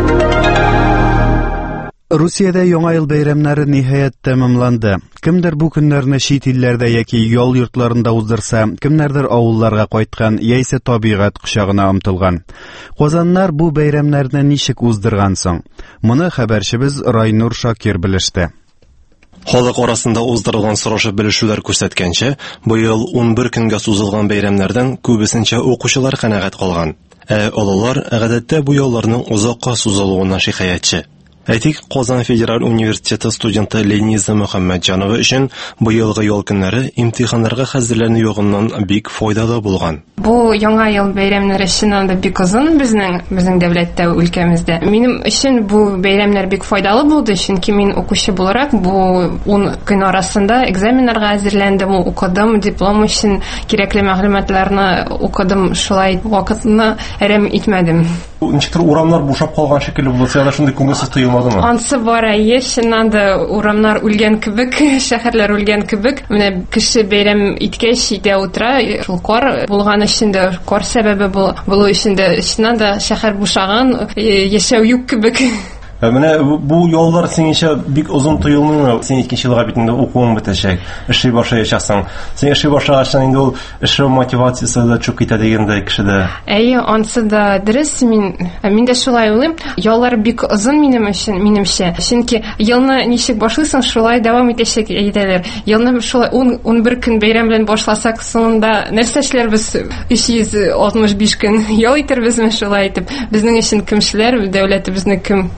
Speaker 1: Русиядә яңа ел бәйрәмнәре ниһаять тәмамланды. Кемдер бу көннәрне чит илләрдә яки ял йортларында уздырса, кемнәрдер авылларга кайткан, яисә табигать кочагына омтылган. Казаннар бу бәйрәмнәрне ничек уздырган соң? Моны хәбәрчебез Райнур Шакир белеште.
Speaker 12: Халык арасында уздырылган сорашып белешүләр күрсәткәнчә, быел 11 көнгә сузылган бәйрәмнәрдән күбесенчә укучылар канәгать калган. Олылар гадәттә бу ялларның узакка сузылуына шикаятчы. Әйтик, Казан Федераль университеты студенты Лениза Мөхәммәтҗанова өчен быелгы ял көннәре имтиханнарга хәзерләнү ягыннан бик файдалы булган.
Speaker 13: Бу яңа ел бәйрәмнәре чыннан да бик озын безнең дәүләттә, өлкәмездә. Минем өчен бу бәйрәмнәр бик файдалы булды, чөнки мин укучы буларак бу 10 көн арасында экзаменнарга әзерләндем, укыдым, диплом өчен кирәкле мәгълүматларны укыдым, шулай вакытны әрәм итмәдем.
Speaker 12: Ничектер урамнар бушап калган шикелле булса да шундый күңелсез тоелмадымы?
Speaker 13: Ансы бара, чыннан да урамнар үлгән кебек, шәһәрләр үлгән кебек. Менә кеше бәйрәм иткәч итә утыра, шул кар булган өчен дә, кар сәбәбе булу өчен дә чыннан да шәһәр бушаган, яшәү юк кебек.
Speaker 12: Менә бу яллар сиңчә бик озын тоелмыймы? Син 2нче елга бит инде укуың бетәчәк, эшли башлаячаксың. Син эшли башлагачтан инде ул эш мотивациясе дә чук китә дигәндәй кешедә.
Speaker 13: Ансы да дөрес, мин дә шулай уйлыйм. Яллар бик озын минемчә. Чөнки елны ничек башлыйсың, шулай дәвам итәчәк әйтәләр. Елны шулай 11 көн бәйрәм белән башласак, соңында нәрсә эшләрбез? 365 көн ял итербезме шулай итеп? Безнең өчен кемшләр, дәүләтебезне кем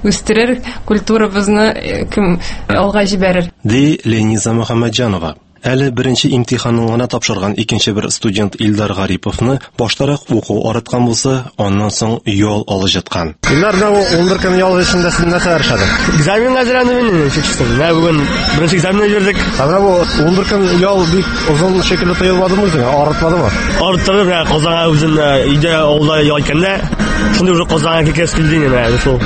Speaker 13: культурабызны кем алга җибәрер?
Speaker 12: Ди Лениза Мөхәммәтҗанова. Әле беренче имтиханын гына тапшырган икенче бер студент Илдар Гариповны баштарак уку араткан булса, аннан соң ял алып җиткан. Илдар, 11 көн ял эшендә син нәрсә эшләдең?
Speaker 24: Экзаменга әзерләндем, честно. Бүген беренче экзаменны бирдек.
Speaker 12: Менә бу 11 көн ял бик озын шикелле тоелмадымы сиңа? Аратмадымы?
Speaker 24: Арттырып, Казанга үзем өйдә авылда ял иткәндә, шундый уже Казанга килгән килдем, шул.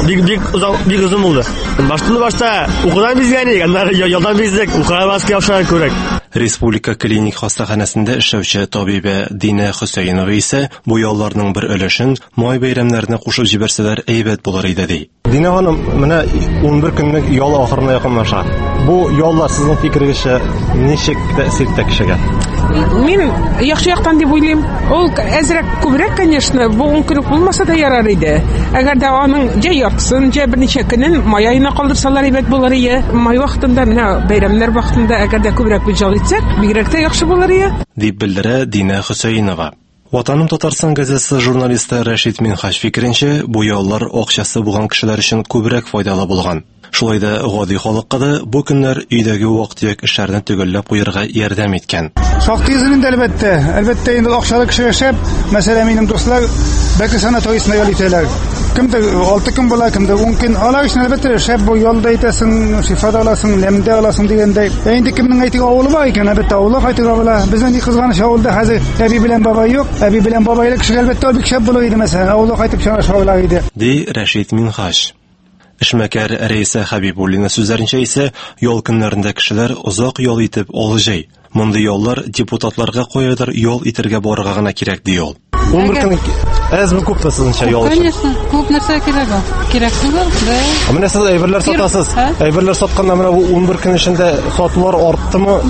Speaker 24: Бик озын булды. Башта укудан бизгән, аннан ялдан биздек, укыган яхшырак күрәк.
Speaker 12: Республика клиник хастаханәсендә эшләүче табибә Динә Хөсәенова исә бу ялларның бер өлешен май бәйрәмнәренә кушып җибәрсәләр әйбәт булыр иде ди. Динә ханым, менә 11 көнлек ял ахырына якынлаша. Бу яллар сезнең фикерегезчә ничек тәэсир итә кешегә?
Speaker 9: Мин яхшы яктан дип уйлыйм. Ул әзрәк күбрәк, конечно, бу 10 көн булмаса да ярар иде. Әгәр дә аның җәй яртысын, җәй берничә көнен май аена калдырсалар әйбәт булыр иде. Май вакытында, менә бәйрәмнәр вакытында әгәр дә күбрәк бюджет итсәк, бигрәк тә яхшы булыр иде. Дип
Speaker 12: белдерә Динә Хөсәенова. Ватаным Татарстан газетасы журналисты Рәшит Минхаҗ фикеренчә, бу яллар акчасы булган кешеләр өчен күбрәк файдалы булган. Шулай да гади халыкка да бу көннәр өйдәге вак-төяк эшләрне төгәлләп куярга ярдәм иткән.
Speaker 25: Шактый изин әлбәттә инде акчалы кеше эшләп, мәсәлән, минем дуслар бәке санаторийсына ял итәләр. Кемдә 6 көн була, кемдә 10 көн. Алар өчен әлбәттә шәп бу ялда итәсең, шифада аласың, ләмдә аласың дигәндәй. Инде кемнең әйтик авылы бар икән, әлбәттә авылга кайтырга була. Безнең ни кызганыч авылда хәзер әби белән бабай юк. Әби белән бабайлы кеше әлбәттә бик шәп булыр иде, мәсәлән, авылга кайтып чыгышлар иде.
Speaker 12: Ди Рәшит Минхаҗ. Эшмәкәр Рәйсә Хәбибуллина сүзләренчә исә, ял көннәрендә кешеләр озак ял итеп алҗый. Мондый яллар депутатларга каядыр ял итәргә барырга гына кирәк ди ул. 11 көн әзме күпме сезнеңчә ял өчен?
Speaker 26: Конечно, күп нәрсә кирәк. Кирәк түгел, да.
Speaker 12: Менә сез әйберләр сатасыз. Әйберләр сатканда менә бу 11 көн эчендә сатулар арттымы?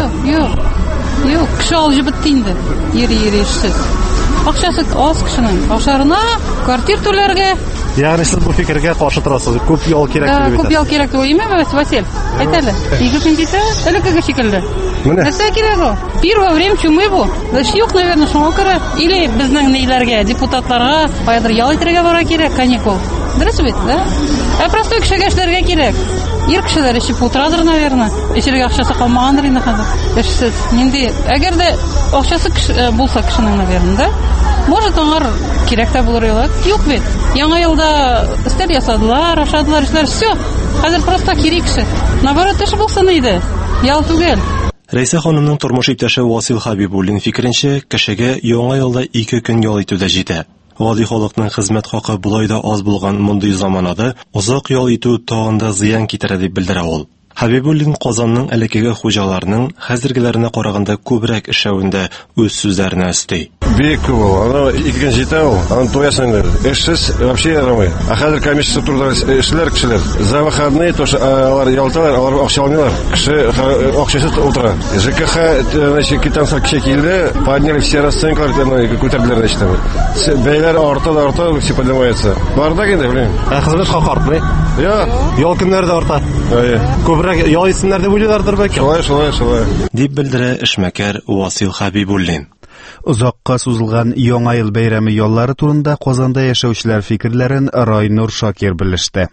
Speaker 26: Юк, кеше алҗы бетте инде. Йөри эшсез. Акчасы аз кешенең. Ашарына, квартира түләргә.
Speaker 12: Ягъни сез бу фикергә каршы торасыз. Күп ял кирәк дип әйтәсез.
Speaker 26: Күп ял кирәк дип уйлыйм, Василь. Әйтәле. 2 көн китә, элеккеге шикелле. Нәрсә кирәк ул? Первое время чумы бу. Юк, наверное, шуңа күрә. Или безнең ниләргә, депутатларга каядыр ял итәргә бара кирәк, каникул. Дөрес бит, да? Простой кешегә эшләргә кирәк. Ир кешеләр эшеп утырадыр, наверное. Эшләргә акчасы калмагандыр инде хәзер. Эшсез. Нинди, әгәр дә акчасы булса кешенең, наверное, да? Может, аңар кирәк тә булыр ела. Юк бит. Яңа елда степ ясадылар, ашадылар, эшләр, все. Хәзер просто кирәк кеше. Наоборот, эш булсын иде. Ял түгел.
Speaker 12: Рәйсә ханымның тормыш иптәше Васил Хәбибуллин фикеренчә, кешегә яңа елда 2 көн ял итүдә җитә. Гади халыкның хезмәт хакы булай да аз булган мондый заманада озак ял итү тагын да зыян китерә дип белдерә ул. Хабибуллин Казанның элекеге хуҗаларының хәзергеләренә караганда күбрәк эшләвендә үз сүзләренә өсти.
Speaker 8: Бик күп ул. Аны икенче җитә ул. Аны тоясыңдыр. Эшсез вообще ярамый. Хәзер комиссия турында эшләр кешеләр. За выходные тоже алар ялталар, алар акча алмыйлар. Кеше акчасыз утыра. ЖКХ значит китапсыз кеше килде, подняли все расценки, күтәрделәр эштән. Бәйләр арта, все поднимается. Барда инде, блин.
Speaker 12: Хезмәт хакы артмый. Ял көннәрдә арта. Күбрәк ял исемнәр дип уйлыйлардыр бәлки.
Speaker 8: Шулай.
Speaker 12: Дип белдерә эшмәкәр Васил Хабибуллин.
Speaker 1: Озакка сузылган Яңа ел бәйрәме яллары турында Казанда яшәүчеләр фикерләрен Райнур Шакир белеште.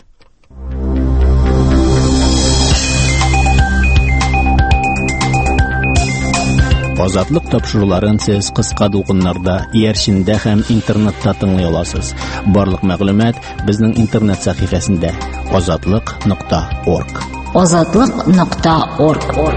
Speaker 11: Азатлык тапшыруларын сез кыска дулкыннарда, иярчиндә һәм интернетта тыңлый аласыз. Барлык мәгълүмат безнең интернет сәхифәсендә azatliq.org.
Speaker 3: azatliq.org.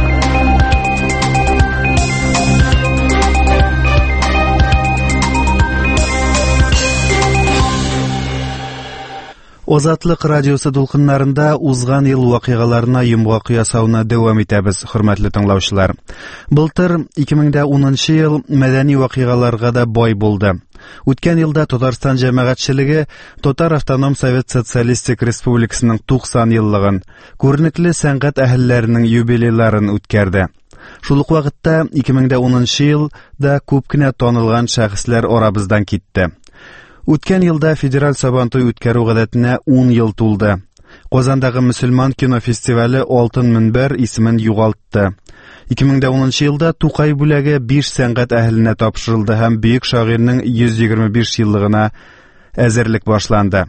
Speaker 1: Азатлык радиосы дулкыннарында узган ел вакыйгаларына йомгак ясауны дәвам итәбез, хөрмәтле тыңлаучылар. Былтыр 2010 ел мәдәни вакыйгаларга да бай булды. Үткән елда Татарстан җәмәгатьчелеге Татар автоном совет социалистик республикасының 90 еллыгын, күренекле сәнгать әһелләренең юбилейларын үткәрде. Шул ук вакытта 2010 елда күп кенә танылган шәхесләр арабыздан китте. Үткән елда федераль сабантуй үткәрү гадәтенә 10 ел тулды. Казандагы мөселман кино фестивале Алтын мөнбәр исемен югалтты. 2010 елда Тукай бүләге 5 сәнгать әһеленә тапшырылды һәм бөек шагыйрьнең 125 еллыгына әзерлек башланды.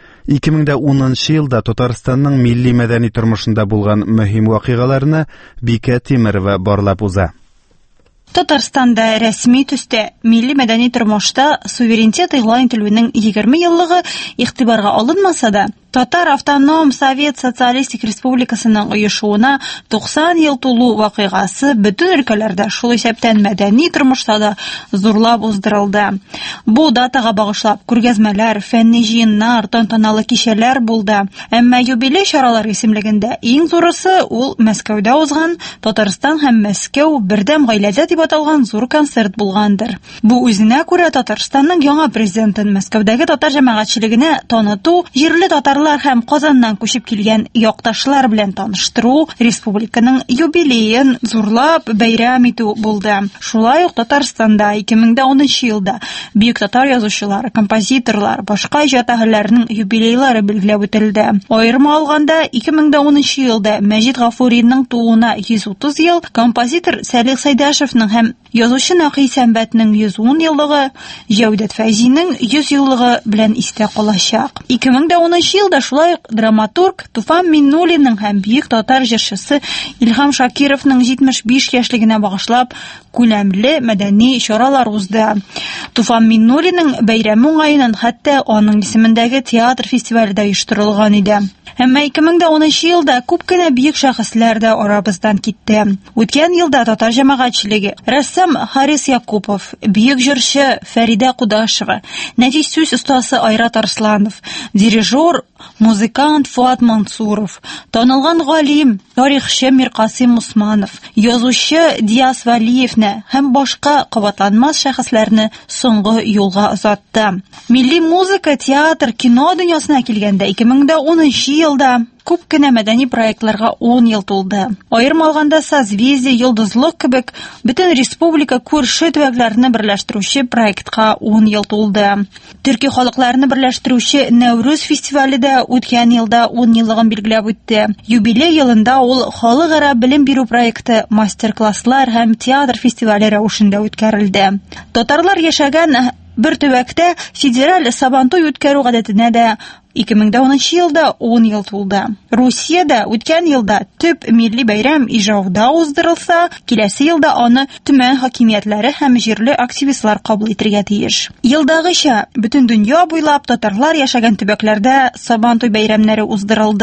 Speaker 1: 2010 елда Татарстанның милли мәдәни тормышында булган мөһим вакыйгаларны Бикә Тимерова барлап уза.
Speaker 14: Татарстанда рәсми төстә милли мәдәни тормышта суверенитет игълан ителүенең 20 еллыгы игътибарга алынмаса да, Татар автоном совет социалистик республикасының оешуына 90 ел тулу вакыйгасы бөтен өлкәләрдә шул исәптән мәдәни тормышта да зурлап уздырылды. Бу датага багышлап күргәзмәләр, фәнни җыеннар, тантаналы кичәләр булды. Әмма юбилей чаралары исемлегендә иң зурысы ул Мәскәүдә узган Татарстан һәм Мәскәү бердәм гаиләдә дип аталган зур концерт булгандыр. Бу үзенә күрә Татарстанның яңа президентын Мәскәүдәге татар җәмәгатьчелегенә таныту, җирле татарлар һәм Казаннан күчеп килгән якташлар белән таныштыру, республиканың юбилеен зурлап бәйрәм итү булды. Шулай ук Татарстанда 2010 елда бөек татар язучылар, композиторлар, башка иҗат әһелләренең юбилейлары билгеләп үтелде. Аерма алганда 2010 елда Мәҗит Гафуриның тууына 130 ел, композитор Сәлих Сәйдәшевнең һәм язучы Нәкый Сәмбәтнең 110 еллыгы, Җәүдәт Фәйзинең 100 еллыгы белән истә калачак. 2010 елда шулай ук драматург Туфан Миннуллинның һәм бөек татар җырчысы Илһам Шакировның 75 яшьлегенә багышлап күләмле мәдәни чаралар узды. Туфан Миннуллинның бәйрәме уңаеннан хәтта аның исемендәге театр фестивале дә оештырылган иде. Әмма 2010 елда күп кенә бөек шәхесләр дә арабыздан китте. Үткән елда татар җәмәгатьчелеге рәссам Харис Якупов, бөек җырчы Фәридә Кудашева, нәфис сүз остасы Айрат Арсланов, дирижер, музыкант Фуат Мансуров, танылган галим, тарихчы Миркасым Усманов, язучы Диас Валиевне һәм башка кабатланмас шәхесләрне соңгы юлга озатты. Милли музыка, театр, кино дөньясына килгәндә 2010 елда күп кенә мәдәни проектларга 10 ел тулды. Аерым алганда Созвездие, Йолдызлык кебек бөтен республика күрше төбәкләрне берләштерүче проектка 10 ел тулды. Төрки халыкларны берләштерүче Нәүрүз фестивале дә үткән елда 10 еллыгын билгеләп үтте. Юбилей елында ул халыкара белем бирү проекты, мастер-класслар һәм театр фестивале рәвешендә үткәрелде. Татарлар яшәгән бер төбәктә федераль сабантуй үткәрү гадәтенә дә 2010 елда 10 ел тулды. Русиядә үткән елда төп милли бәйрәм Ижауда уздырылса, киләсе елда аны төмән хакимиятләре һәм җирле активистлар кабул итәргә тиеш. Елдагыча бөтен дөнья буйлап татарлар яшәгән төбәкләрдә сабантуй бәйрәмнәре уздырылды.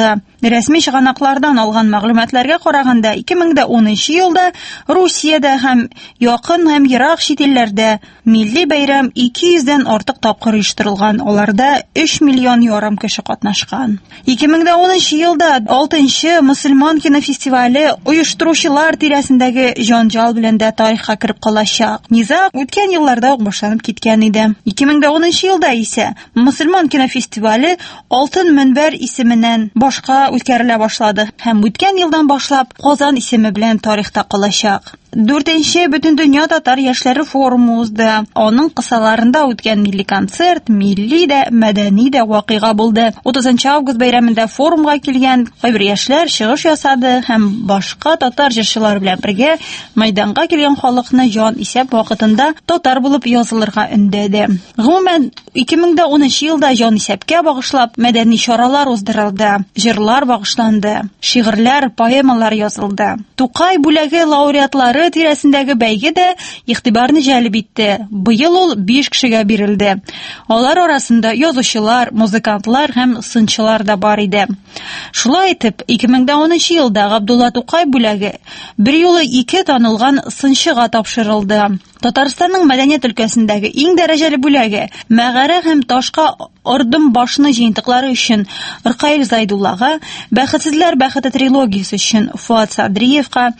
Speaker 14: Рәсми чыганаклардан алган мәгълүматларга караганда, 2010 елда Русиядә һәм якын һәм ерак чит илләрдә милли бәйрәм 200дән артык тапкыр оештырылган. Аларда 3 миллион ярым кеше катнашкан. 2010 елда 6-нчы мөселман кинофестивале оештыручылар тирәсендәге җанҗал белән дә тарихка кереп калачак. Низа үткән елларда ук башланып киткән иде. 2010 елда исә мөселман кинофестивале Алтын мөнбәр исеменнән башка үткәрелә башлады һәм үткән елдан башлап Казан исеме белән тарихта калачак. 4-нче Бөтендөнья татар яшьләре форумы узды. Аның кысаларында үткән милли концерт, милли дә, мәдәни дә вакыйга булды. 30 август бәйрәмендә форумга килгән кайбер яшьләр чыгыш ясады һәм башка татар җырчылары белән бергә мәйданга килгән халыкны җан исәп вакытында татар булып язылырга өндәде. Гомумән 2010 елда җан исәпкә багышлап мәдәни чаралар уздырылды. Җырлар багышланды, шигырьләр, поэмалар язылды. Тукай бүләге лауреатлары тирәсендәге бәйге дә игътибарны җәлеп итте. Быел ул 5 кешегә бирелде. Алар арасында язучылар, музыкантлар һәм сынчылар да бар иде. Шулай итеп, 2010 елда Габдулла Тукай бүләге бер юлы 2 танылган сынчыга тапшырылды. Татарстанның мәдәният өлкәсендәге иң дәрәҗәле бүләге мәгарә һәм ташка ордым башны җыентыклары өчен Ркаил Зайдуллага, Бәхетсезләр бәхете трилогиясе өчен Фуат Садриевка,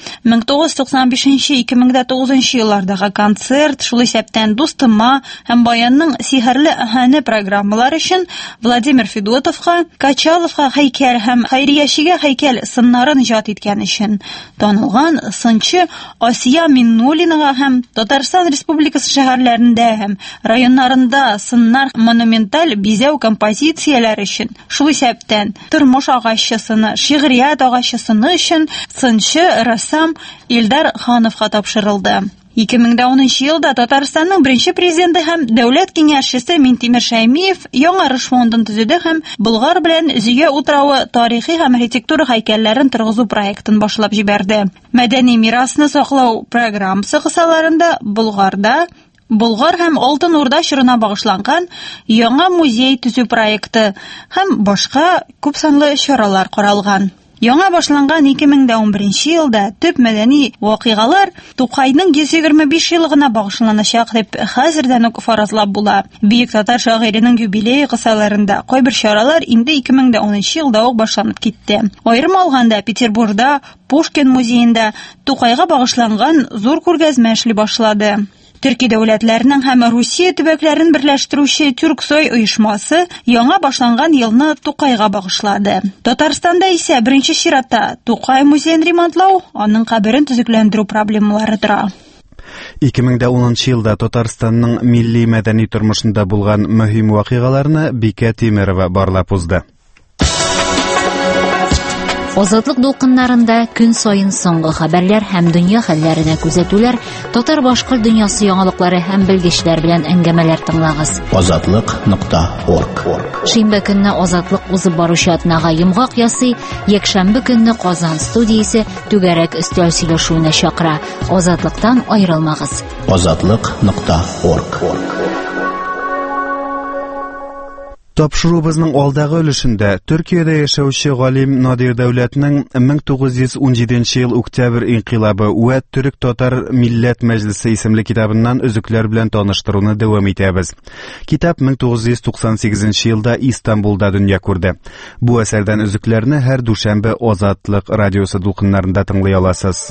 Speaker 14: 1995-2009 еллардагы концерт, шул исәптән Дустыма һәм Баянның сихерле әһәне программалары өчен Владимир Федотовка, Качаловка һәйкәл һәм Хәйриячегә һәйкәл сыннарын иҗат иткән өчен танылган сынчы Асия Миннуллинага һәм Татарстан Республикасы шәһәрләрендә һәм районнарында сыннар монументаль бизәү композицияләре өчен, шул исәптән тормыш агачысыны, шигърият агачысыны өчен сынчы рәссам Илдар Хановка тапшырылды. 2010 елда Татарстанның беренче президенты һәм дәүләт киңәшчесе Минтимер Шәймиев яңа рыш фондын төзүдә һәм Болгар белән Зөя утравы тарихи һәм архитектура һәйкәлләрен торгызу проектын башлап җибәрде. Мәдәни мирасны саклау программасы кысаларында Болгар һәм Алтын Урда чорына багышланган яңа музей төзү проекты һәм башка күпсанлы чаралар каралган. Яңа башланган 2011 елда төп мәдәни вакыйгалар Тукайның 125 еллыгына багышланачак дип хәзердән үк фаразлап була. Бөек татар шагыйренең юбилей кысаларында кайбер чаралар инде 2010 елда ук башланып китте. Аерым алганда Петербургда Пушкин музеенда Тукайга багышланган зур күргәзмә эшли башлады. Төрки дәүләтләренең һәм Русия төбәкләрен берләштерүче Тюрксой оешмасы яңа башланган елны Тукайга багышлады. Татарстанда исә беренче чиратта Тукай музеен ремонтлау, аның каберен төзекләндерү проблемалары тора.
Speaker 1: 2010 елда Татарстанның милли мәдәни тормышында булган мөһим вакыйгаларны Бикә Тимерова барлап узды.
Speaker 3: Азатлык дулкыннарында көн сайын соңгы хәбәрләр һәм дөнья хәлләренә күзәтүләр, татар-башкорт дөньясы яңалыклары һәм белгечләр белән әңгәмәләр тыңлагыз.
Speaker 11: Azatlyk.org.
Speaker 3: Шимбә көнне Азатлык узып баручы атнага йомгак ясый, якшәмбе көнне Казан студиясе түгәрәк өстәл сөйләшүенә чакыра. Азатлыктан аерылмагыз.
Speaker 11: Azatlyk.org.
Speaker 1: Тапшырубызның алдагы өлешендә Төркиядә яшәүче галим Надир Дәүләтнең 1917 ел Октябрь инкыйлабы вә Төрек-Татар Милләт Мәҗлесе исемле китабыннан өзекләр белән таныштыруны дәвам итәбез. Китап 1998 елда Истанбулда дөнья күрде. Бу әсәрдән өзекләрне һәр дүшәмбе Азатлык радиосы дулкыннарында тыңлый аласыз.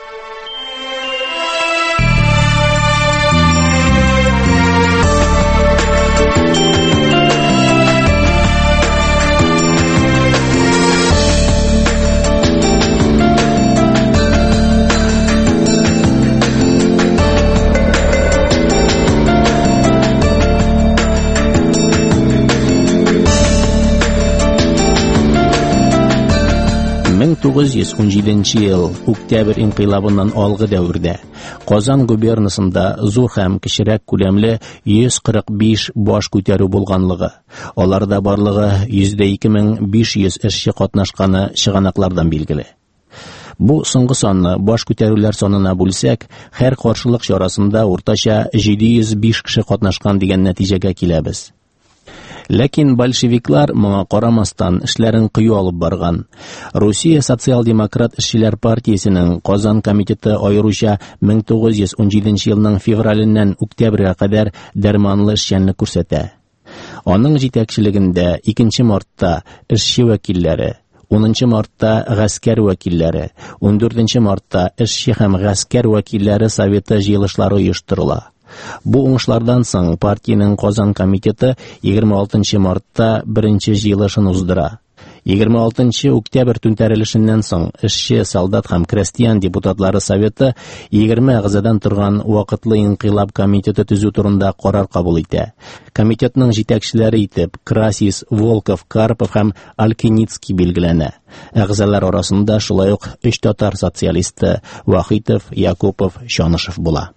Speaker 11: Мен 1917 ел Октябрь инкыйлабыннан алгы дәвердә Казан губернасында зур һәм кечерәк күләмле 145 баш күтәрү булганлыгы, аларда барлыгы 102,500 эшче катнашканы чыганаклардан билгеле. Бу соңгы санны баш күтәрүләр санына бүлсәк, һәр каршылык чарасында уртача 705 кеше катнашкан дигән нәтиҗәгә киләбез. Ләкин большевиклар моңа карамастан эшләрен кыю алып барган. Русия социал-демократ эшчеләр партиясенең Казан комитеты аеруча 1917 елның февраленнән октябрьгә кадәр дәрманлы эшчәнлек күрсәтә. Аның җитәкчелегендә 2 мартта эшче вәкилләре, 10 мартта гаскәр вәкилләре, 14 мартта эшче һәм гаскәр вәкилләре советы җыелышлары оештырыла. Бу уңышлардан соң партияның Казан комитеты 26 мартта беренче җыелышын уздыра. 26 октябрь түнтәрелешеннән соң эшче, солдат һәм крестьян депутатлары советы 20 әгъзадан торган вакытлы инкыйлаб комитеты төзү турында карар кабул итә. Комитетның җитәкчеләре итеп Красис, Волков, Карпов һәм Алькиницкий билгеләнә. Әгъзалар арасында шулай ук 3 татар социалисты Вахитов, Якупов, Шанышев була.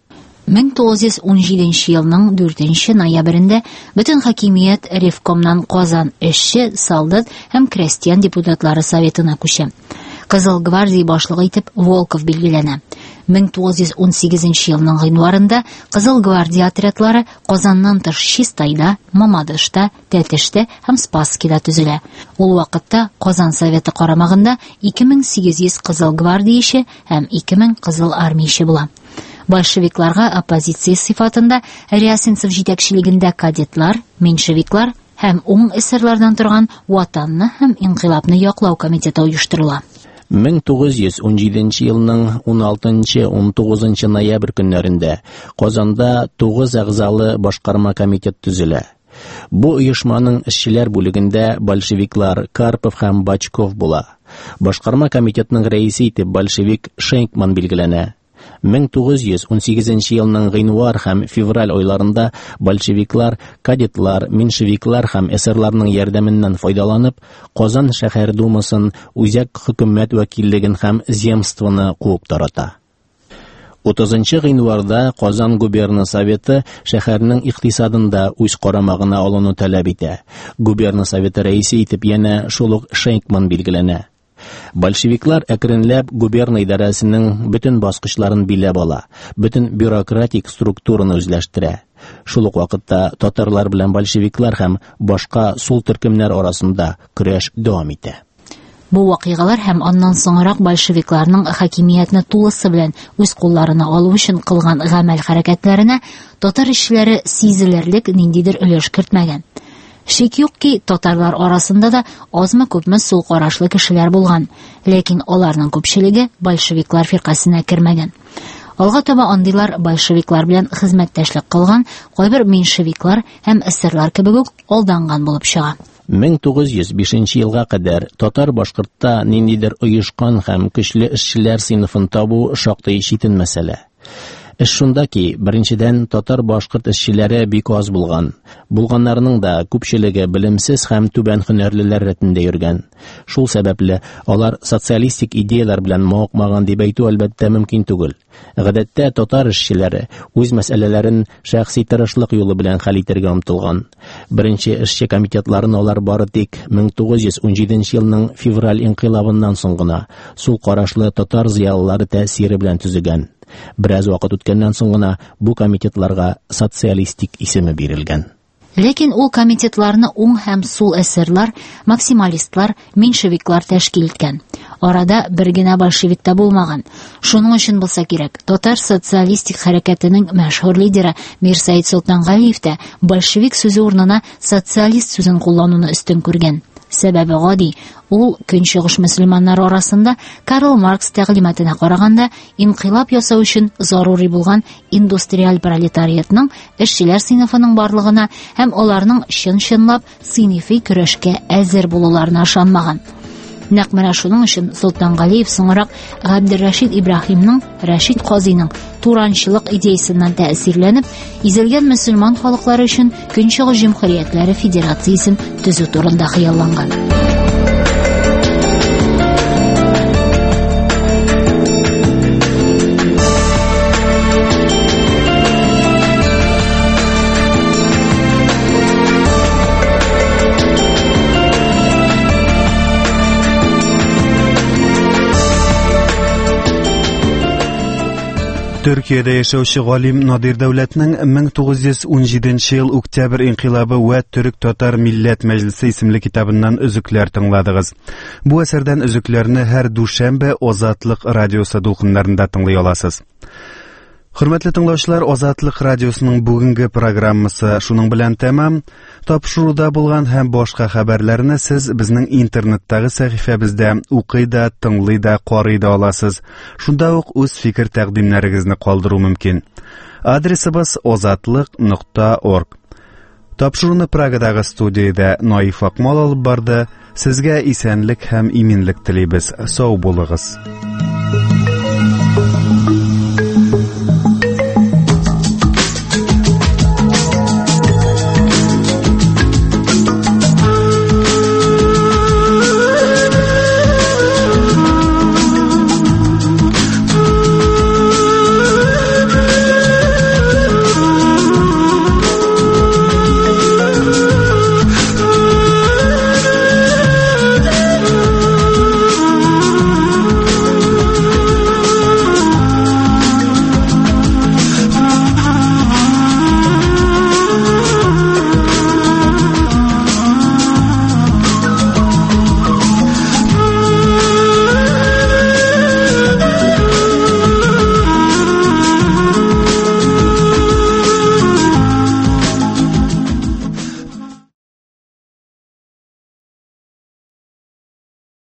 Speaker 3: 1917 елның 4 ноябрендә бөтен хакимият Ревкомнан Казан эшче, солдат һәм крестьян депутатлары советына күчә. Кызыл гвардия башлыгы итеп Волков билгеләнә. 1918 елның гыйнварында Кызыл гвардия отрядлары Казаннан тыш Чистайда, Мамадышта, Тәтештә һәм Спасскида төзелә. Ул вакытта Казан советы карамагында 2800 Кызыл гвардияче һәм 2000 Кызыл армияче була. Большевикларга оппозиция сыйфатында Рясинцев җитәкчелегендә кадетлар, меньшевиклар һәм уң эсерләрдән торган Ватанны һәм инкыйлабны яклау комитеты оештырыла.
Speaker 11: 1917 елның 16-19 ноябрь көннәрендә Казанда 9 әгъзалы башкарма комитет төзелә. Бу оешманың эшчеләр бүлегендә большевиклар Карпов һәм Бачков була. Башкарма комитетның рәисе итеп большевик Шенкман билгеләнә. 1918 елның гыйнвар һәм февраль айларында большевиклар, кадетлар, меньшевиклар һәм эсерларның ярдәменнән файдаланып, Казан шәһәр думасын, үзәк хөкүмәт вәкиллеген һәм земствоны куып тарата. 30 гыйнварда Казан губерна советы шәһәрнең икътисадында үз карамагына алуны таләп итә. Губерна советы рәисе итеп янә шул ук Шенкман билгеләнә. Большевиклар әкренләп губерна идарәсенең бөтен баскычларын биләп ала, бөтен бюрократик структураны үзләштерә. Шул ук вакытта татарлар белән большевиклар һәм башка сул төркемнәр арасында көрәш дәвам итә.
Speaker 3: Бу вакыйгалар һәм аннан соңрак большевикларның хакимиятне тулысы белән үз кулларына алу өчен кылган гамәл хәрәкәтләренә татар эшчеләре сизелерлек ниндидер өлеш кертмәгән. Шик юк ки, татарлар арасында да азмы-күпме сул карашлы кешеләр булган, ләкин аларның күпчелеге большевиклар фиркасына кермәгән. Алга таба андыйлар большевиклар белән хезмәттәшлек кылган, кайбер меньшевиклар һәм эсерлар кебек үк алданган булып чыга.
Speaker 11: 1905 елга кадәр татар-башкортта ниндидер оешкан һәм көчле эшчеләр сыйныфын табу шактый читен мәсьәлә. Эш шунда ки, беренчедән татар-башкорт эшчеләре бик аз булган. Булганнарның да күпчелеге белемсез һәм түбән һөнәрлеләр рәтендә йөргән. Шул сәбәпле алар социалистик идеялар белән мавыкмаган дип әйтү әлбәттә мөмкин түгел. Гадәттә татар эшчеләре үз мәсьәләләрен шәхси тырышлык юлы белән хәл итәргә омтылган. Беренче эшче комитетларын алар бары тик 1917 елның февраль инкыйлабыннан соң гына сул карашлы татар зыялылары тәэсире белән төзегән. Бераз вакыт үткәннән соң гына бу комитетларга социалистик исеме бирелгән.
Speaker 3: Ләкин ул комитетларны уң һәм сул эсерлар, максималистлар, меньшевиклар тәшкил иткән. Арада бер генә большевик та булмаган. Шуның өчен булса кирәк, татар социалистик хәрәкәтенең мәшһүр лидеры Мирсәет Солтангалиев та большевик сүзе урынына социалист сүзен куллануны өстен күргән. Сәбәбе гади, ул көнчыгыш мөселманнары арасында Карл Маркс тәгълиматына караганда инкыйлаб ясау өчен зарури булган индустриаль пролетариатның эшчеләр сыйныфының барлыгына һәм аларның чын-чынлап сыйныфи көрәшкә әзер булуларына ышанмаган. Нәкъ менә шуның өчен Солтангалиев соңрак Габделрашид Ибраһимның, Рәшид Казыйның туранчылык идеясеннән тәэсирләнеп, изелгән мөселман халыклары өчен Көнчыгыш җәмгыятьләре федерациясен төзү турында хыялланган.
Speaker 1: Төркиядә яшәүче галим Надир Дәүләтнең 1917 ел Октябрь инкыйлабы ва Төрек-Татар Милләт Мәҗлесе исемле китабыннан өзекләр тыңладыгыз. Бу әсәрдән өзекләрне һәр дүшәмбе Азатлык радиосы дулкыннарында тыңлый аласыз. Хөрмәтле тыңлаучылар, Азатлык радиосының бүгенге программасы шуның белән тәмам. Тапшыруда булган һәм башка хәбәрләрне сез безнең интернеттагы сәхифәбездә укый да, тыңлый да, карый да аласыз. Шунда ук үз фикер тәкъдимнәрегезне калдыру мөмкин. Адресыбыз ozatlik.org. Тапшыруны Прагадагы студиядә Наиф Акмал алып барды. Сезгә исәнлек һәм иминлек телибез. Сау булыгыз.